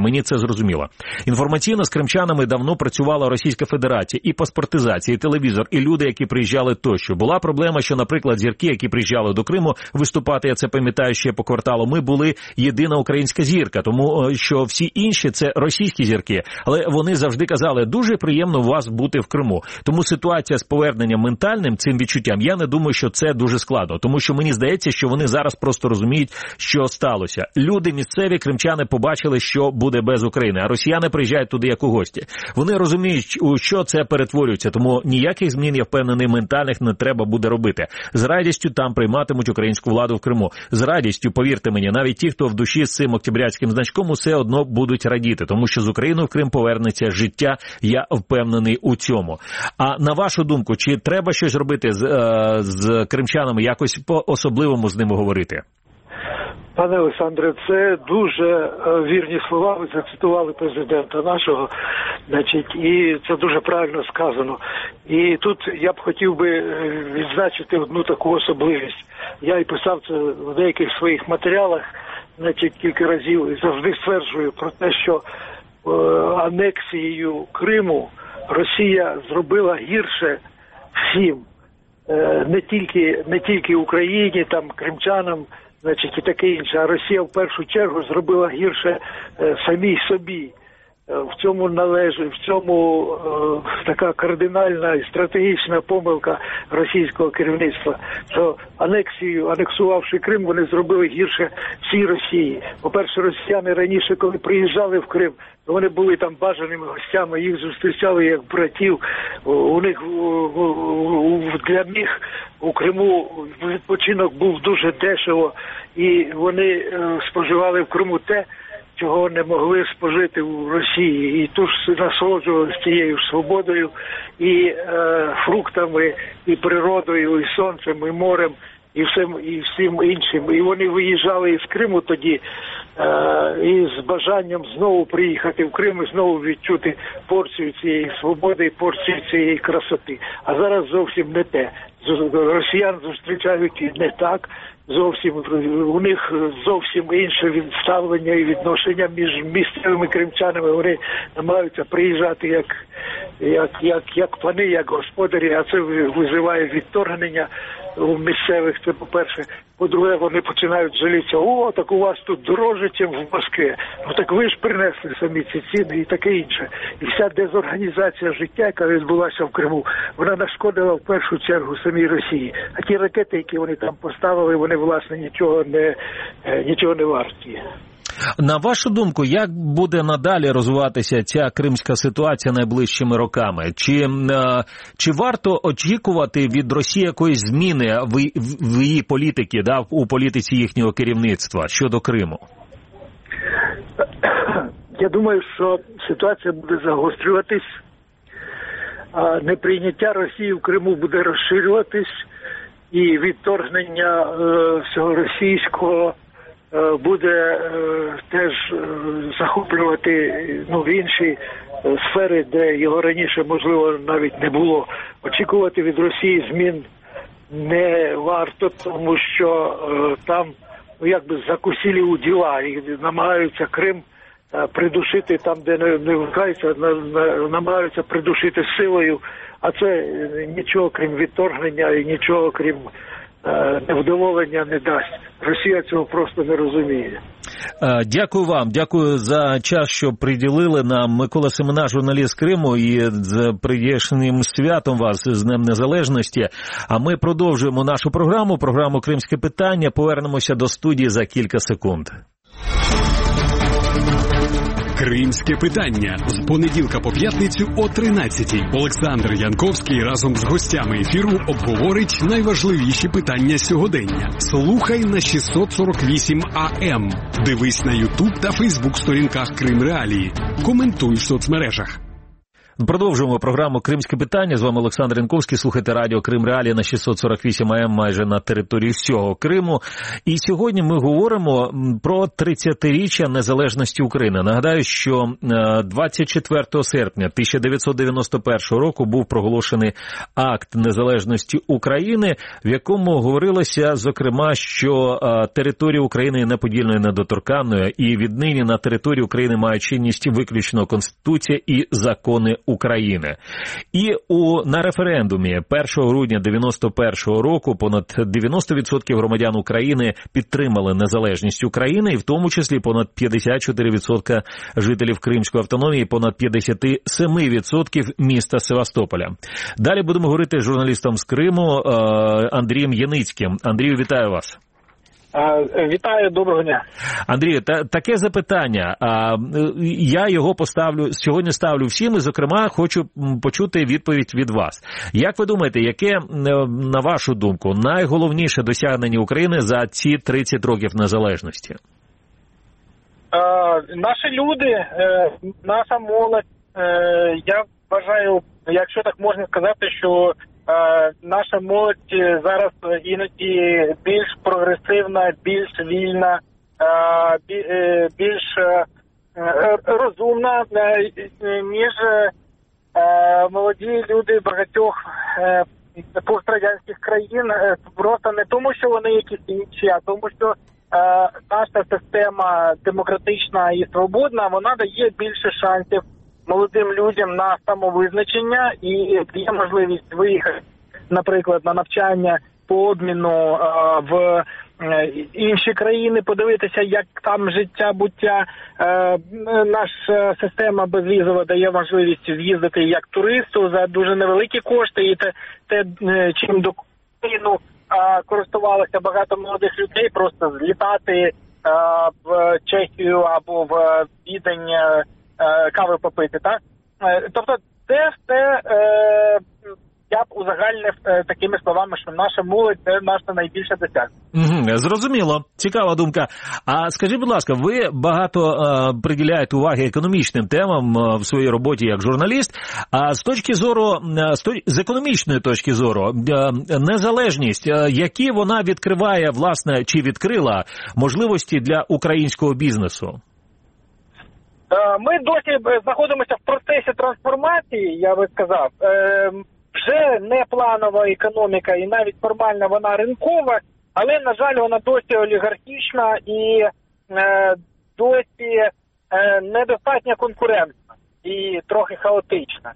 зрозуміло. Інформаційно з кримчанами давно працювала Російська Федерація, і паспортизація, і телевізор, і люди, які приїжджали тощо. Була проблема, що, наприклад, зірки, які приїжджали до Криму виступати, я це пам'ятаю ще по кварталу, ми були єдина українська зірка, тому що всі інші це російські зірки, але вони завжди казали, дуже приємно у вас бути в Криму. Тому ситуація з поверненням ментальним, цим відчуттям, я не думаю, що це дуже складно, тому що мені здається, що вони зараз просто розуміють, що сталося. Люди місцеві, кримчани, побачили, що буде без України, а росіяни приїжджають туди як у гості. Вони розуміють, у що це перетворюється, тому ніяких змін, я впевнений, ментальних не треба буде робити. З радістю там прийматимуть українську владу в Криму. З радістю, повірте мені, навіть ті, хто в душі з цим октябрятським значком, усе одно будуть радіти, тому що з Україною в Крим повернеться життя, я впевнений у цьому. А на вашу думку, чи треба щось робити з, е, з кримчанами, якось по-особливому з ними говорити? Пане Олександре, це дуже вірні слова, ви зацитували президента нашого, значить, і це дуже правильно сказано. І тут я б хотів би відзначити одну таку особливість. Я і писав це в деяких своїх матеріалах, значить, кілька разів, і завжди стверджую про те, що е, анексією Криму Росія зробила гірше всім, е, не тільки, не тільки Україні, там, кримчанам, значить, і таке інше. А Росія в першу чергу зробила гірше е, самій собі. Е, в цьому належить, в цьому е, така кардинальна і стратегічна помилка російського керівництва, що анексію, анексувавши Крим, вони зробили гірше всій Росії. По-перше, росіяни раніше, коли приїжджали в Крим, вони були там бажаними гостями, їх зустрічали як братів. У них для них у Криму відпочинок був дуже дешево, і вони споживали в Криму те, чого не могли спожити в Росії. І тут насолоджувалися цією свободою, і е, фруктами, і природою, і сонцем, і морем, і всім, і всім іншим. І вони виїжджали із Криму тоді е, і з бажанням знову приїхати в Крим і знову відчути порцію цієї свободи, порцію цієї красоти. А зараз зовсім не те. Росіян зустрічають не так, зовсім у них зовсім інше відставлення і відношення між місцевими кримчанами. Вони намагаються приїжджати як, як, як, як пани, як господарі, а це визиває відторгнення у місцевих, це по-перше. По-друге, вони починають жалітися, о, так у вас тут дороже, ніж в Москві. Ну так ви ж принесли самі ці ціни і таке інше. І вся дезорганізація життя, яка відбулася в Криму, вона нашкодила в першу чергу самій Росії. А ті ракети, які вони там поставили, вони, власне, нічого не, нічого не варті. На вашу думку, як буде надалі розвиватися ця кримська ситуація найближчими роками? Чи, чи варто очікувати від Росії якоїсь зміни в, в її політики, да, у політиці їхнього керівництва щодо Криму? Я думаю, що ситуація буде загострюватись, а неприйняття Росії в Криму буде розширюватись, і відторгнення е, всього російського буде е, теж е, захоплювати ну, в інші е, сфери, де його раніше, можливо, навіть не було. Очікувати від Росії змін не варто, тому що е, там ну, якби закусили у діла і намагаються Крим е, придушити там, де не, не вмикаються, на, на, намагаються придушити силою, а це нічого крім відторгнення і нічого крім невдоволення не дасть. Росія цього просто не розуміє. Дякую вам, дякую за час, що приділили нам. Микола Семена, журналіст Криму, і з прийдешнім святом вас, з Днем Незалежності. А ми продовжуємо нашу програму, програму «Кримське питання». Повернемося до студії за кілька секунд. Кримське питання з понеділка по п'ятницю о тринадцятій. Олександр Янковський разом з гостями ефіру обговорить найважливіші питання сьогодення. Слухай на шістсот сорок вісім А М. Дивись на Ютуб та Фейсбук сторінках Крим Реалії. Коментуй в соцмережах. Продовжуємо програму «Кримське питання». З вами Олександр Янковський. Слухайте радіо Крим Реалії на шістсот сорок вісім ей ем майже на території всього Криму. І сьогодні ми говоримо про тридцятиріччя незалежності України. Нагадаю, що двадцять четвертого серпня тисяча дев'ятсот дев'яносто першого року був проголошений акт незалежності України, в якому говорилося, зокрема, що територія України є неподільною, недоторканною, і віднині на території України має чинність виключно Конституція і закони України. І у, на референдумі першого грудня дев'яносто першого року понад дев'яносто відсотків громадян України підтримали незалежність України, і в тому числі понад п'ятдесят чотири відсотки жителів Кримської автономії, понад п'ятдесят сім відсотків міста Севастополя. Далі будемо говорити з журналістом з Криму Андрієм Яницьким. Андрію, вітаю вас. Вітаю, доброго дня. Андрію, та, таке запитання. А, я його поставлю, сьогодні ставлю всім, і, зокрема, хочу почути відповідь від вас. Як ви думаєте, яке, на вашу думку, найголовніше досягнення України за ці тридцять років незалежності? Е, наші люди, е, наша молодь, е, я вважаю, якщо так можна сказати, що Е, наша молодь зараз іноді більш прогресивна, більш вільна, е, бі, е, більш е, розумна, е, ніж е, молоді люди багатьох е, пострадянських країн. Е, просто не тому, що вони якісь інші, а тому, що е, наша система демократична і свободна, вона дає більше шансів молодим людям на самовизначення, і є можливість виїхати, наприклад, на навчання по обміну е, в е, інші країни, подивитися, як там життя, буття. Е, наша система безвізова дає можливість в'їздити як туристу за дуже невеликі кошти, і те, те чим до країну е, користувалося багато молодих людей, просто злітати е, в Чехію або в Відень, е, кави попити, так? Тобто це все, е, я б узагальнив е, такими словами, що наша молодь – це наше найбільше досягнення. Угу, зрозуміло. Цікава думка. А скажіть, будь ласка, ви багато е, приділяєте уваги економічним темам е, в своїй роботі як журналіст, а з точки зору, е, з, точ... з економічної точки зору, е, незалежність, е, які вона відкриває, власне, чи відкрила можливості для українського бізнесу? Ми досі знаходимося в процесі трансформації, я би сказав. Вже не планова економіка і навіть формально вона ринкова, але, на жаль, вона досі олігархічна і досі недостатньо конкурентна і трохи хаотична.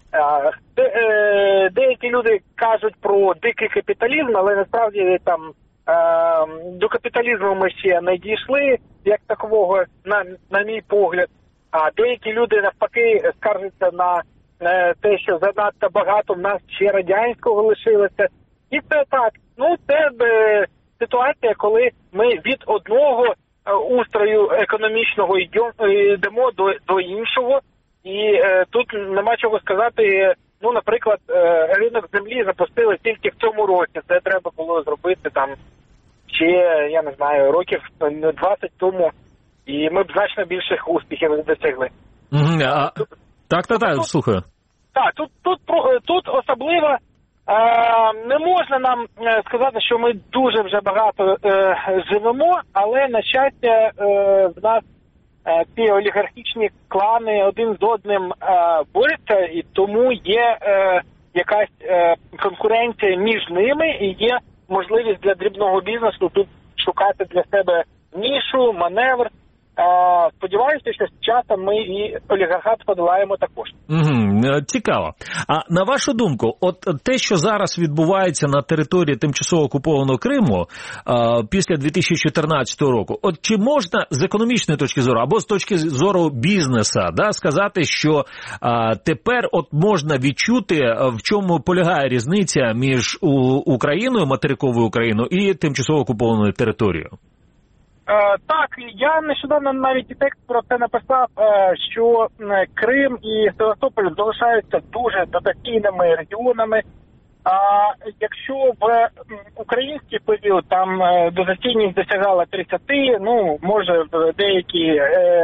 Деякі люди кажуть про дикий капіталізм, але насправді там до капіталізму ми ще не дійшли, як такового, на, на мій погляд. А деякі люди, навпаки, скаржаться на е, те, що занадто багато в нас ще радянського лишилося. І це так. Ну, це е, ситуація, коли ми від одного е, устрою економічного йдемо до, до іншого. І е, тут нема чого сказати. Ну, наприклад, е, ринок землі запустили тільки в цьому році. Це треба було зробити там ще, я не знаю, років двадцять тому. І ми б значно більших успіхів досягли. Mm-hmm. А, тут, так, так, так, слухаю. Так, тут, тут, тут особливо е, не можна нам сказати, що ми дуже вже багато е, живемо, але, на щастя, е, в нас е, ці олігархічні клани один з одним е, борються, і тому є е, якась е, конкуренція між ними, і є можливість для дрібного бізнесу тут шукати для себе нішу, маневр. Сподіваюся, що з часом ми і олігархат подолаємо також. Угу, цікаво. А на вашу думку, от те, що зараз відбувається на території тимчасово окупованого Криму а, після дві тисячі чотирнадцятого року, от чи можна з економічної точки зору або з точки зору бізнеса, да, сказати, що а, тепер от можна відчути, в чому полягає різниця між у, Україною, материковою Україною і тимчасово окупованою територією? Так, я нещодавно навіть і текст про це написав, що Крим і Севастополь залишаються дуже дотаційними регіонами. А якщо в український період там дотаційність досягала тридцять, ну, може, в деякі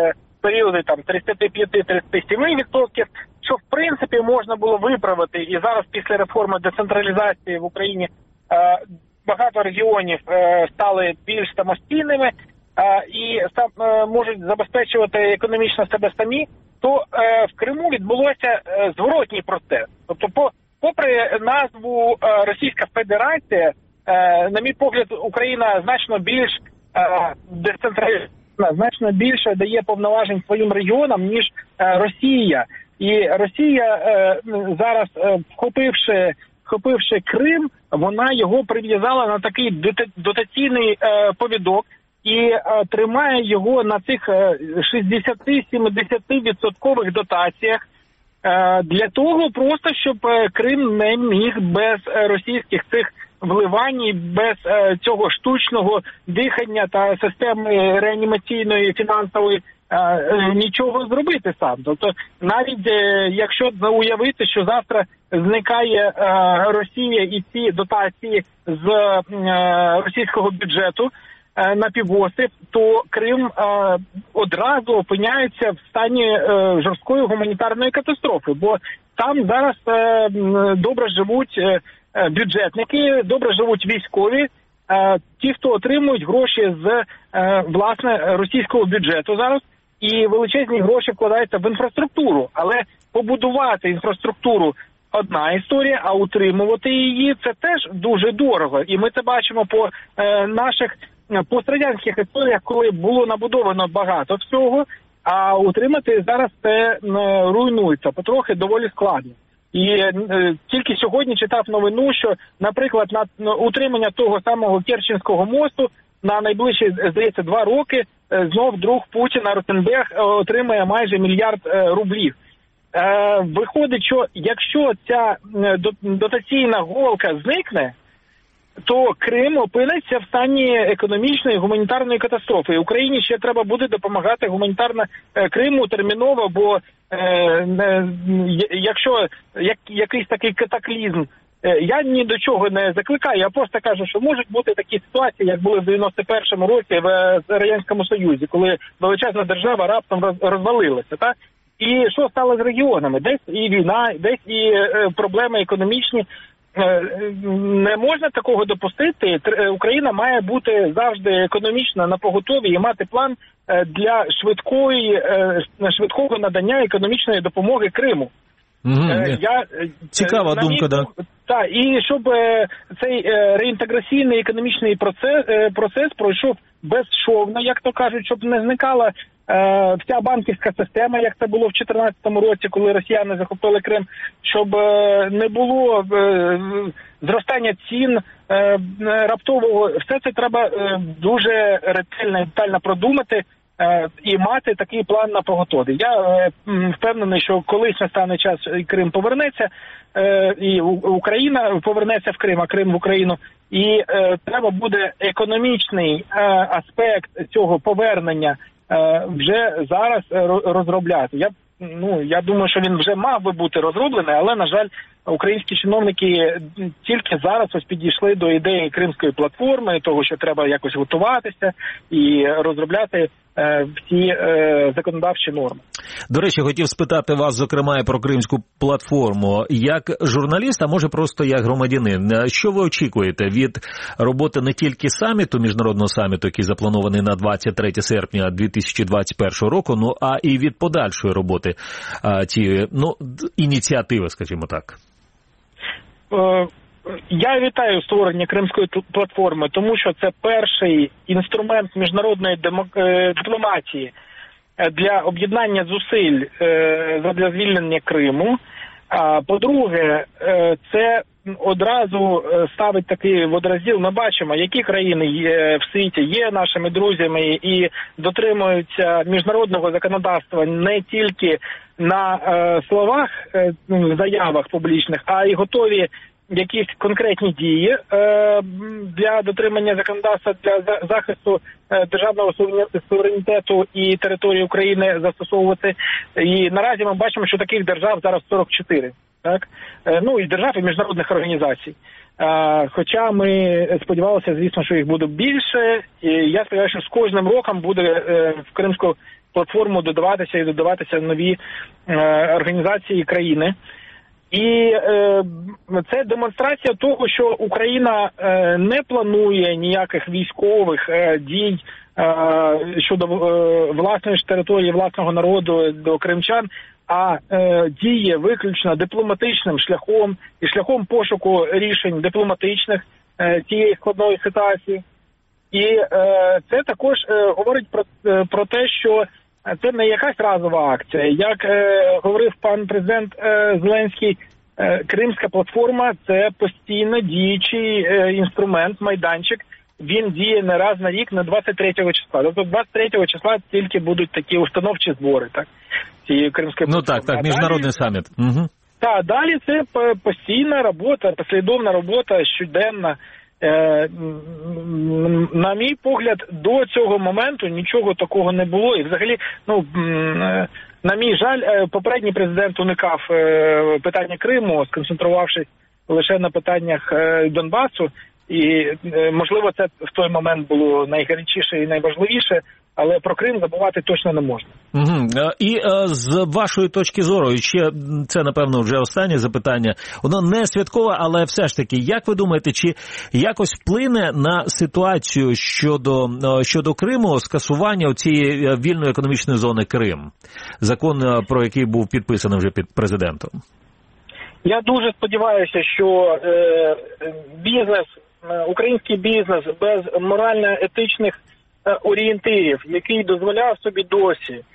періоди там тридцять п'ять - тридцять сім відсотків, що в принципі можна було виправити. І зараз після реформи децентралізації в Україні е, багато регіонів е, стали більш самостійними е, і сам, е, можуть забезпечувати економічно себе самі, то е, в Криму відбулося е, зворотній процес. Тобто, по, попри назву е, Російська Федерація, е, на мій погляд, Україна значно більш е, децентралізована, значно більше дає повноважень своїм регіонам, ніж е, Росія. І Росія е, зараз, е, вхопивши, вхопивши Крим, вона його прив'язала на такий дотаційний е, повідок і е, тримає його на цих е, шістдесят-сімдесят відсоткових дотаціях е, для того просто, щоб Крим не міг без російських цих вливань, без е, цього штучного дихання та системи реанімаційної фінансової е, нічого зробити сам. Тобто навіть е, якщо уявити, що завтра зникає е, Росія і ці дотації з е, російського бюджету е, на півострів, то Крим е, одразу опиняється в стані е, жорсткої гуманітарної катастрофи, бо там зараз е, добре живуть е, бюджетники, добре живуть військові, ті, хто отримують гроші з, власне, російського бюджету зараз, і величезні гроші вкладаються в інфраструктуру. Але побудувати інфраструктуру – одна історія, а утримувати її – це теж дуже дорого. І ми це бачимо по наших пострадянських історіях, коли було набудовано багато всього, а утримати зараз це руйнується, потрохи доволі складно. І е, тільки сьогодні читав новину, що, наприклад, на, на утримання того самого Керченського мосту на найближчі, здається, два роки е, знов друг Путіна Ротенберг е, отримає майже мільярд е, рублів. Е, виходить, що якщо ця е, дотаційна голка зникне, то Крим опиниться в стані економічної і гуманітарної катастрофи. І Україні ще треба буде допомагати гуманітарно Криму терміново, бо е, е, якщо як, якийсь такий катаклізм, е, я ні до чого не закликаю, я просто кажу, що можуть бути такі ситуації, як були в дев'яносто першому році в Радянському Союзі, коли величезна держава раптом роз, розвалилася, так? І що стало з регіонами? Десь і війна, десь і е, проблеми економічні. Не можна такого допустити. Україна має бути завжди економічно напоготові і мати план для швидкої, швидкого надання економічної допомоги Криму. Mm-hmm. Я, Цікава на думка, так. Да. Так, і щоб цей реінтеграційний економічний процес, процес пройшов безшовно, як то кажуть, щоб не зникала е, вся банківська система, як це було в чотирнадцятому році, коли росіяни захопили Крим, щоб е, не було е, зростання цін е, раптового. Все це треба е, дуже ретельно і детально продумати е, і мати такий план на поготові. Я е, впевнений, що колись настане час і Крим повернеться, е, і Україна повернеться в Крим, а Крим в Україну. І е, треба буде економічний е, аспект цього повернення е, вже зараз розробляти. Я ну я думаю, що він вже мав би бути розроблений, але на жаль, українські чиновники тільки зараз ось підійшли до ідеї Кримської платформи, того, що треба якось готуватися і розробляти е, всі е, законодавчі норми. До речі, хотів спитати вас, зокрема, і про Кримську платформу. Як журналіст, а може просто як громадянин, що ви очікуєте від роботи не тільки саміту, міжнародного саміту, який запланований на двадцять третє серпня дві тисячі двадцять першого року, ну а і від подальшої роботи цієї, ну, ініціативи, скажімо так? Я вітаю створення Кримської платформи, тому що це перший інструмент міжнародної дипломатії для об'єднання зусиль для звільнення Криму. По-друге, це одразу ставить такий водорозділ. Ми бачимо, які країни є в світі є нашими друзями і дотримуються міжнародного законодавства не тільки на словах, в заявах публічних, а й готові якісь конкретні дії е, для дотримання законодавства, для захисту е, державного суверенітету і території України застосовувати. І наразі ми бачимо, що таких держав зараз сорок чотири. Так? Е, ну і держав, і міжнародних організацій. Хоча ми сподівалися, звісно, що їх буде більше, і я сподіваюся, що з кожним роком буде в Кримську платформу додаватися і додаватися нові організації країни. І це демонстрація того, що Україна не планує ніяких військових дій щодо власної ж території, власного народу до кримчан, а е, діє виключно дипломатичним шляхом і шляхом пошуку рішень дипломатичних е, цієї складної ситуації. І е, це також е, говорить про, е, про те, що це не якась разова акція. Як е, говорив пан президент е, Зеленський, е, Кримська платформа – це постійно діючий е, інструмент, майданчик. Він діє не раз на рік, на двадцять третього числа. Тобто двадцять третього числа тільки будуть такі установчі збори, так? Цієї Кримської Ну так, так, міжнародний далі, саміт. Угу. Так, далі це постійна робота, послідовна робота, щоденна. Е, на мій погляд, до цього моменту нічого такого не було. І взагалі, ну, на мій жаль, попередній президент уникав питання Криму, сконцентрувавшись лише на питаннях Донбасу. І, можливо, це в той момент було найгарячіше і найважливіше, але про Крим забувати точно не можна. Угу. І з вашої точки зору, і ще це, напевно, вже останнє запитання, воно не святкове, але все ж таки, як ви думаєте, чи якось вплине на ситуацію щодо, щодо Криму скасування цієї вільної економічної зони Крим? Закон, про який був підписаний вже під президентом. Я дуже сподіваюся, що е, бізнес, український бізнес без морально-етичних е, орієнтирів, який дозволяв собі досі е,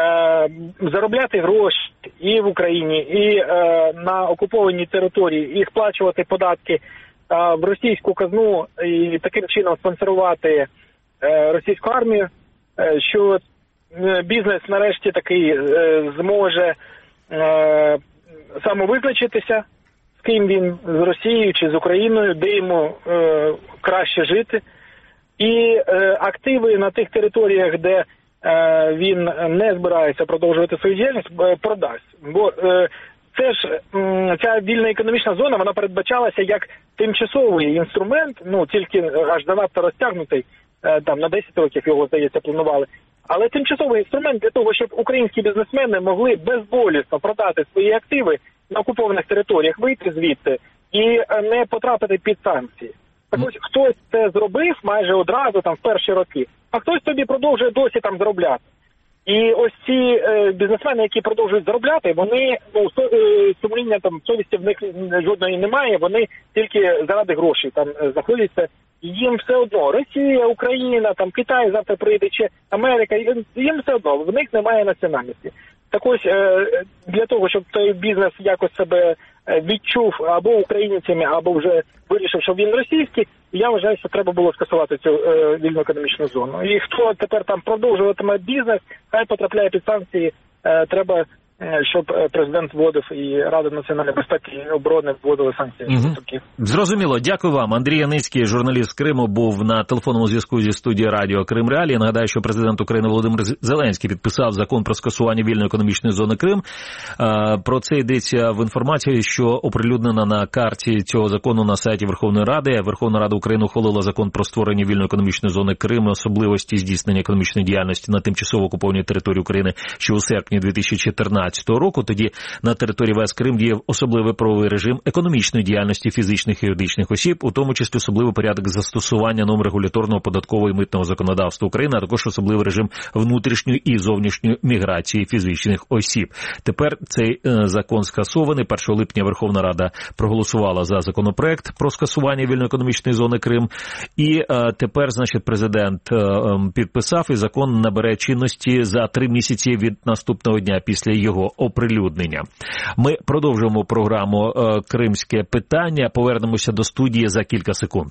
заробляти гроші і в Україні, і е, на окупованій території, і сплачувати податки е, в російську казну і таким чином спонсорувати е, російську армію, е, що бізнес нарешті такий е, зможе е, самовизначитися, з ким він, з Росією чи з Україною, де йому е, краще жити. І е, активи на тих територіях, де е, він не збирається продовжувати свою діяльність, е, продасть. Бо е, це ж е, ця вільна економічна зона, вона передбачалася як тимчасовий інструмент, ну тільки аж занадто розтягнутий, е, там на десять років його, здається, планували. Але тимчасовий інструмент для того, щоб українські бізнесмени могли безболісно продати свої активи на окупованих територіях, вийти звідти і не потрапити під санкції. Так ось хтось це зробив майже одразу, там, в перші роки, а хтось тобі продовжує досі там заробляти. І ось ці е, бізнесмени, які продовжують заробляти, вони, ну, со, е, сумління, там, совісті в них жодної немає, вони тільки заради грошей там знаходяться. Їм все одно, Росія, Україна, там Китай завтра прийде, чи Америка, їм все одно, в них немає національності. Так ось, для того, щоб той бізнес якось себе відчув або українцями, або вже вирішив, що він російський, я вважаю, що треба було скасувати цю вільну економічну зону. І хто тепер там продовжуватиме бізнес, хай потрапляє під санкції, треба, щоб президент вводив і Рада національної безпеки і оборони вводили санкції. Угу. Зрозуміло. Дякую вам. Андрій Яницький, журналіст з Криму, був на телефонному зв'язку зі студією радіо Крим Реалії. Нагадаю, що президент України Володимир Зеленський підписав закон про скасування вільної економічної зони Крим. Про це йдеться в інформації, що оприлюднена на карті цього закону на сайті Верховної Ради. Верховна Рада України ухвалила закон про створення вільної економічної зони Крим, особливості здійснення економічної діяльності на тимчасово окупованій території України ще у серпні дві тисячі чотирнадцятого року. Тоді на території ВС Крим діяв особливий правовий режим економічної діяльності фізичних і юридичних осіб, у тому числі особливий порядок застосування норм регуляторного, податкового і митного законодавства України, а також особливий режим внутрішньої і зовнішньої міграції фізичних осіб. Тепер цей е, закон скасований. першого липня Верховна Рада проголосувала за законопроект про скасування вільної економічної зони Крим. І е, тепер, значить, президент е, підписав, і закон набере чинності за три місяці від наступного дня після його оприлюднення. Ми продовжуємо програму е, «Кримське питання». Повернемося до студії за кілька секунд.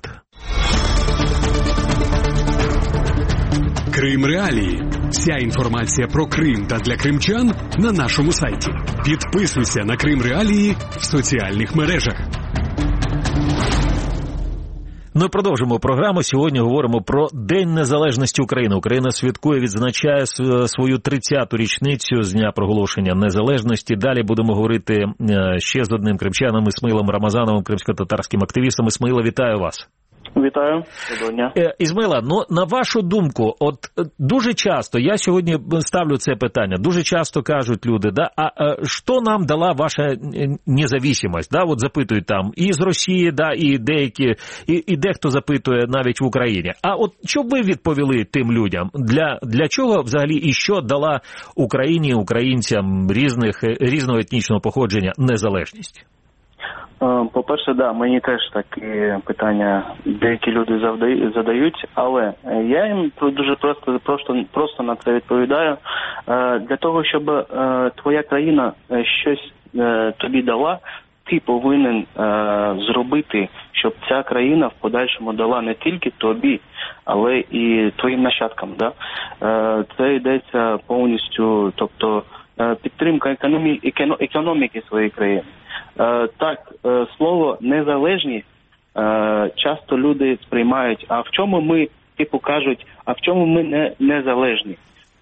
Крим Реалії. Вся інформація про Крим та для кримчан на нашому сайті. Підписуйся на Крим Реалії в соціальних мережах. Ну і продовжимо програму. Сьогодні говоримо про День Незалежності України. Україна святкує, відзначає свою тридцяту річницю з дня проголошення незалежності. Далі будемо говорити ще з одним кримчаном Ісмаїлом Рамазановим, кримсько-татарським активістом. Ісмаїла, вітаю вас. Вітаю, доброго дня. Ізмаїла, ну на вашу думку, от дуже часто, я сьогодні ставлю це питання, дуже часто кажуть люди, да, а, а що нам дала ваша незалежність, да, от запитують там і з Росії, да, і деякі, і, і дехто запитує навіть в Україні. А от що б ви відповіли тим людям, для, для чого взагалі і що дала Україні, українцям різних, різного етнічного походження незалежність? По-перше, да, мені теж такі питання деякі люди задають, але я їм дуже просто, просто, просто на це відповідаю. Для того, щоб твоя країна щось тобі дала, ти повинен зробити, щоб ця країна в подальшому дала не тільки тобі, але і твоїм нащадкам. Да? Це йдеться повністю, тобто підтримка економіки, економіки своєї країни. Так, слово «незалежність» часто люди сприймають, а в чому ми, типу кажуть, а в чому ми не незалежні?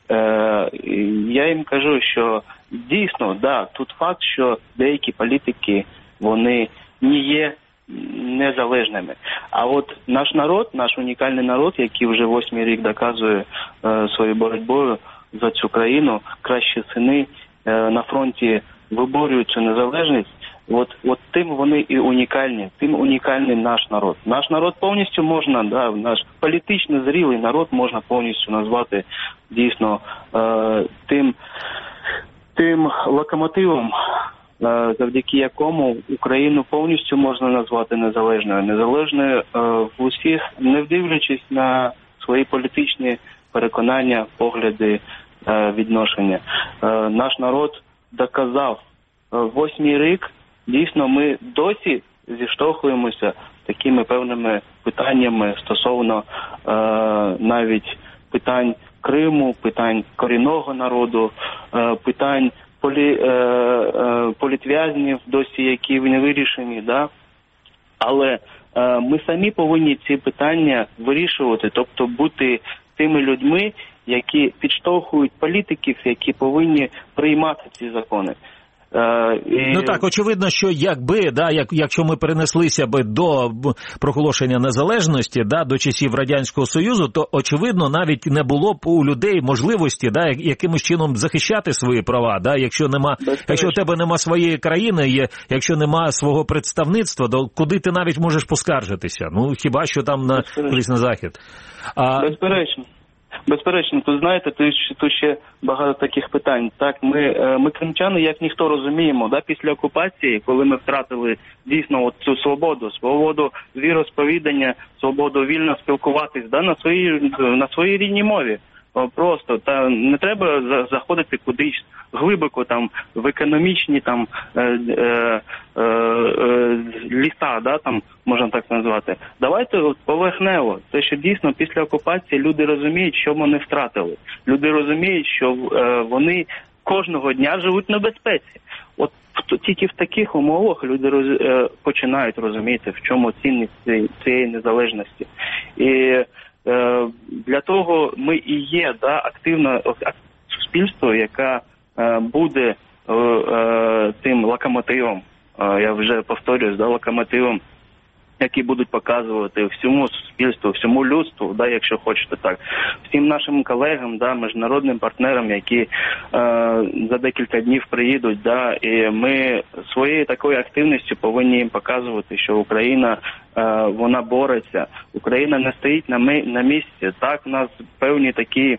Я їм кажу, що дійсно, да, тут факт, що деякі політики, вони не є незалежними. А от наш народ, наш унікальний народ, який вже восьмий рік доказує своєю боротьбою за цю країну, кращі сини на фронті виборюють цю незалежність, От, от тим вони і унікальні, тим унікальний наш народ. Наш народ повністю можна, да, наш політично зрілий народ можна повністю назвати дійсно е, тим, тим локомотивом, е, завдяки якому Україну повністю можна назвати незалежною. Незалежною е, в усіх, не дивлячись на свої політичні переконання, погляди, е, відношення. Е, наш народ доказав е, восьмий рік. Дійсно, ми досі зіштовхуємося з такими певними питаннями стосовно е, навіть питань Криму, питань корінного народу, е, питань полі, е, е, політв'язнів, досі які не вирішені. Да? Але е, ми самі повинні ці питання вирішувати, тобто бути тими людьми, які підштовхують політиків, які повинні приймати ці закони. Uh, і... Ну так, очевидно, що якби, да, як, якщо ми перенеслися би до проголошення незалежності, да, до часів Радянського Союзу, то, очевидно, навіть не було б у людей можливості, да, якимось чином захищати свої права, да, якщо нема, якщо у тебе нема своєї країни, є, якщо нема свого представництва, то куди ти навіть можеш поскаржитися? Ну, хіба що там на, на захід. А... Безперечно. Безперечно, тут знаєте, тут, тут ще багато таких питань. Так, ми, ми кримчани, як ніхто розуміємо, да, після окупації, коли ми втратили дійсно от цю свободу, свободу віросповідання, свободу вільно спілкуватись, да, на своїй на своїй рідній мові. Просто та не треба заходити кудись глибоко там в економічні там е, е, е, ліса, да, там можна так назвати. Давайте от поверхнево. Те, що дійсно після окупації люди розуміють, що вони втратили. Люди розуміють, що е, вони кожного дня живуть на безпеці. От тільки в таких умовах люди роз, е, починають розуміти, в чому цінність цієї незалежності. І для того ми і є, да, активне суспільство, яке е, буде е, е, тим локомотивом, е, я вже повторююсь, да, локомотивом, який будуть показувати всьому суспільству, всьому людству, да, якщо хочете так, всім нашим колегам, да, міжнародним партнерам, які е, за декілька днів приїдуть, да, і ми своєю такою активністю повинні їм показувати, що Україна, е, вона бореться, Україна не стоїть на, ми, на місці. Так, у нас певні такі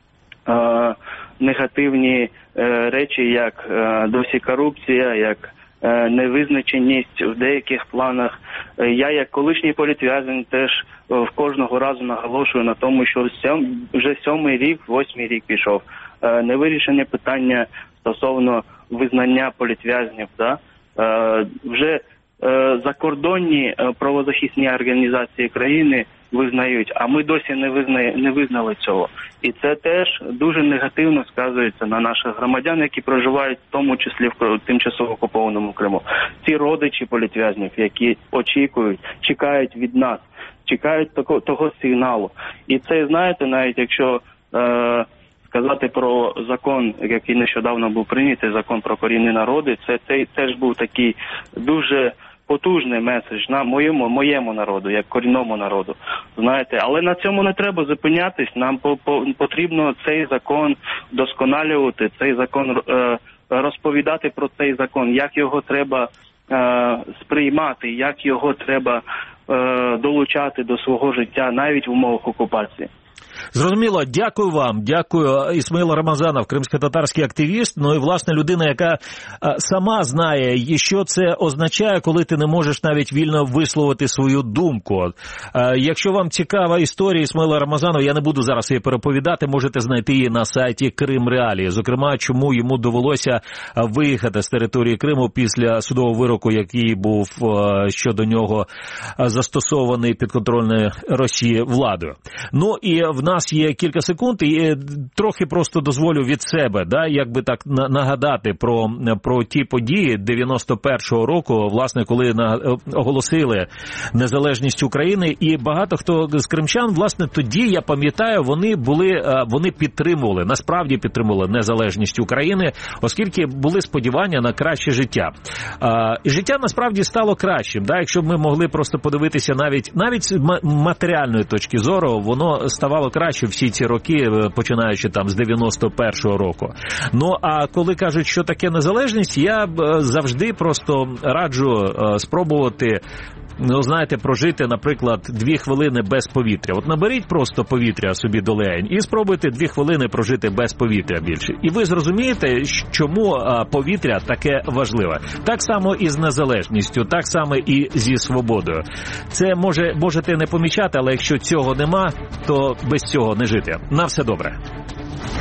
е, негативні е, речі, як е, досі корупція, як невизначеність в деяких планах. Я, як колишній політв'язень, теж в кожного разу наголошую на тому, що вже сьомий рік, восьмий рік пішов. Невирішення питання стосовно визнання політв'язнів. Да? Вже закордонні правозахисні організації країни визнають, а ми досі не визнає, не визнали цього. І це теж дуже негативно сказується на наших громадян, які проживають в тому числі в тимчасово окупованому Криму. Ці родичі політв'язнів, які очікують, чекають від нас, чекають того, того сигналу. І це, знаєте, навіть якщо е, сказати про закон, який нещодавно був прийнятий, закон про корінні народи, це, це теж був такий дуже потужний меседж на моєму, моєму народу, як корінному народу, знаєте. Але на цьому не треба зупинятись, нам по, по, потрібно цей закон вдосконалювати, цей закон е, розповідати про цей закон, як його треба е, сприймати, як його треба е, долучати до свого життя, навіть в умовах окупації. Зрозуміло, дякую вам, дякую. Ісмаїл Рамазанов, кримськотатарський активіст, ну і власне людина, яка сама знає, що це означає, коли ти не можеш навіть вільно висловити свою думку. Якщо вам цікава історія Ісмаїла Рамазанова, я не буду зараз її переповідати, можете знайти її на сайті Крим Реалії. Зокрема, чому йому довелося виїхати з території Криму після судового вироку, який був щодо нього застосований підконтрольною Росії владою. Ну і в нас є кілька секунд, і трохи просто дозволю від себе, да, якби так нагадати про, про ті події дев'яносто першого року, власне, коли на, оголосили незалежність України, і багато хто з кримчан, власне, тоді, я пам'ятаю, вони були, вони підтримували, насправді підтримували незалежність України, оскільки були сподівання на краще життя. І життя, насправді, стало кращим, да, якщо б ми могли просто подивитися навіть, навіть з матеріальної точки зору, воно ставало краще всі ці роки, починаючи там з дев'яносто першого року. Ну, а коли кажуть, що таке незалежність, я завжди просто раджу спробувати, ну, знаєте, прожити, наприклад, дві хвилини без повітря. От наберіть просто повітря собі до легень і спробуйте дві хвилини прожити без повітря більше. І ви зрозумієте, чому повітря таке важливе. Так само і з незалежністю, так само і зі свободою. Це може, можете не помічати, але якщо цього нема, то без цього не жити. На все добре.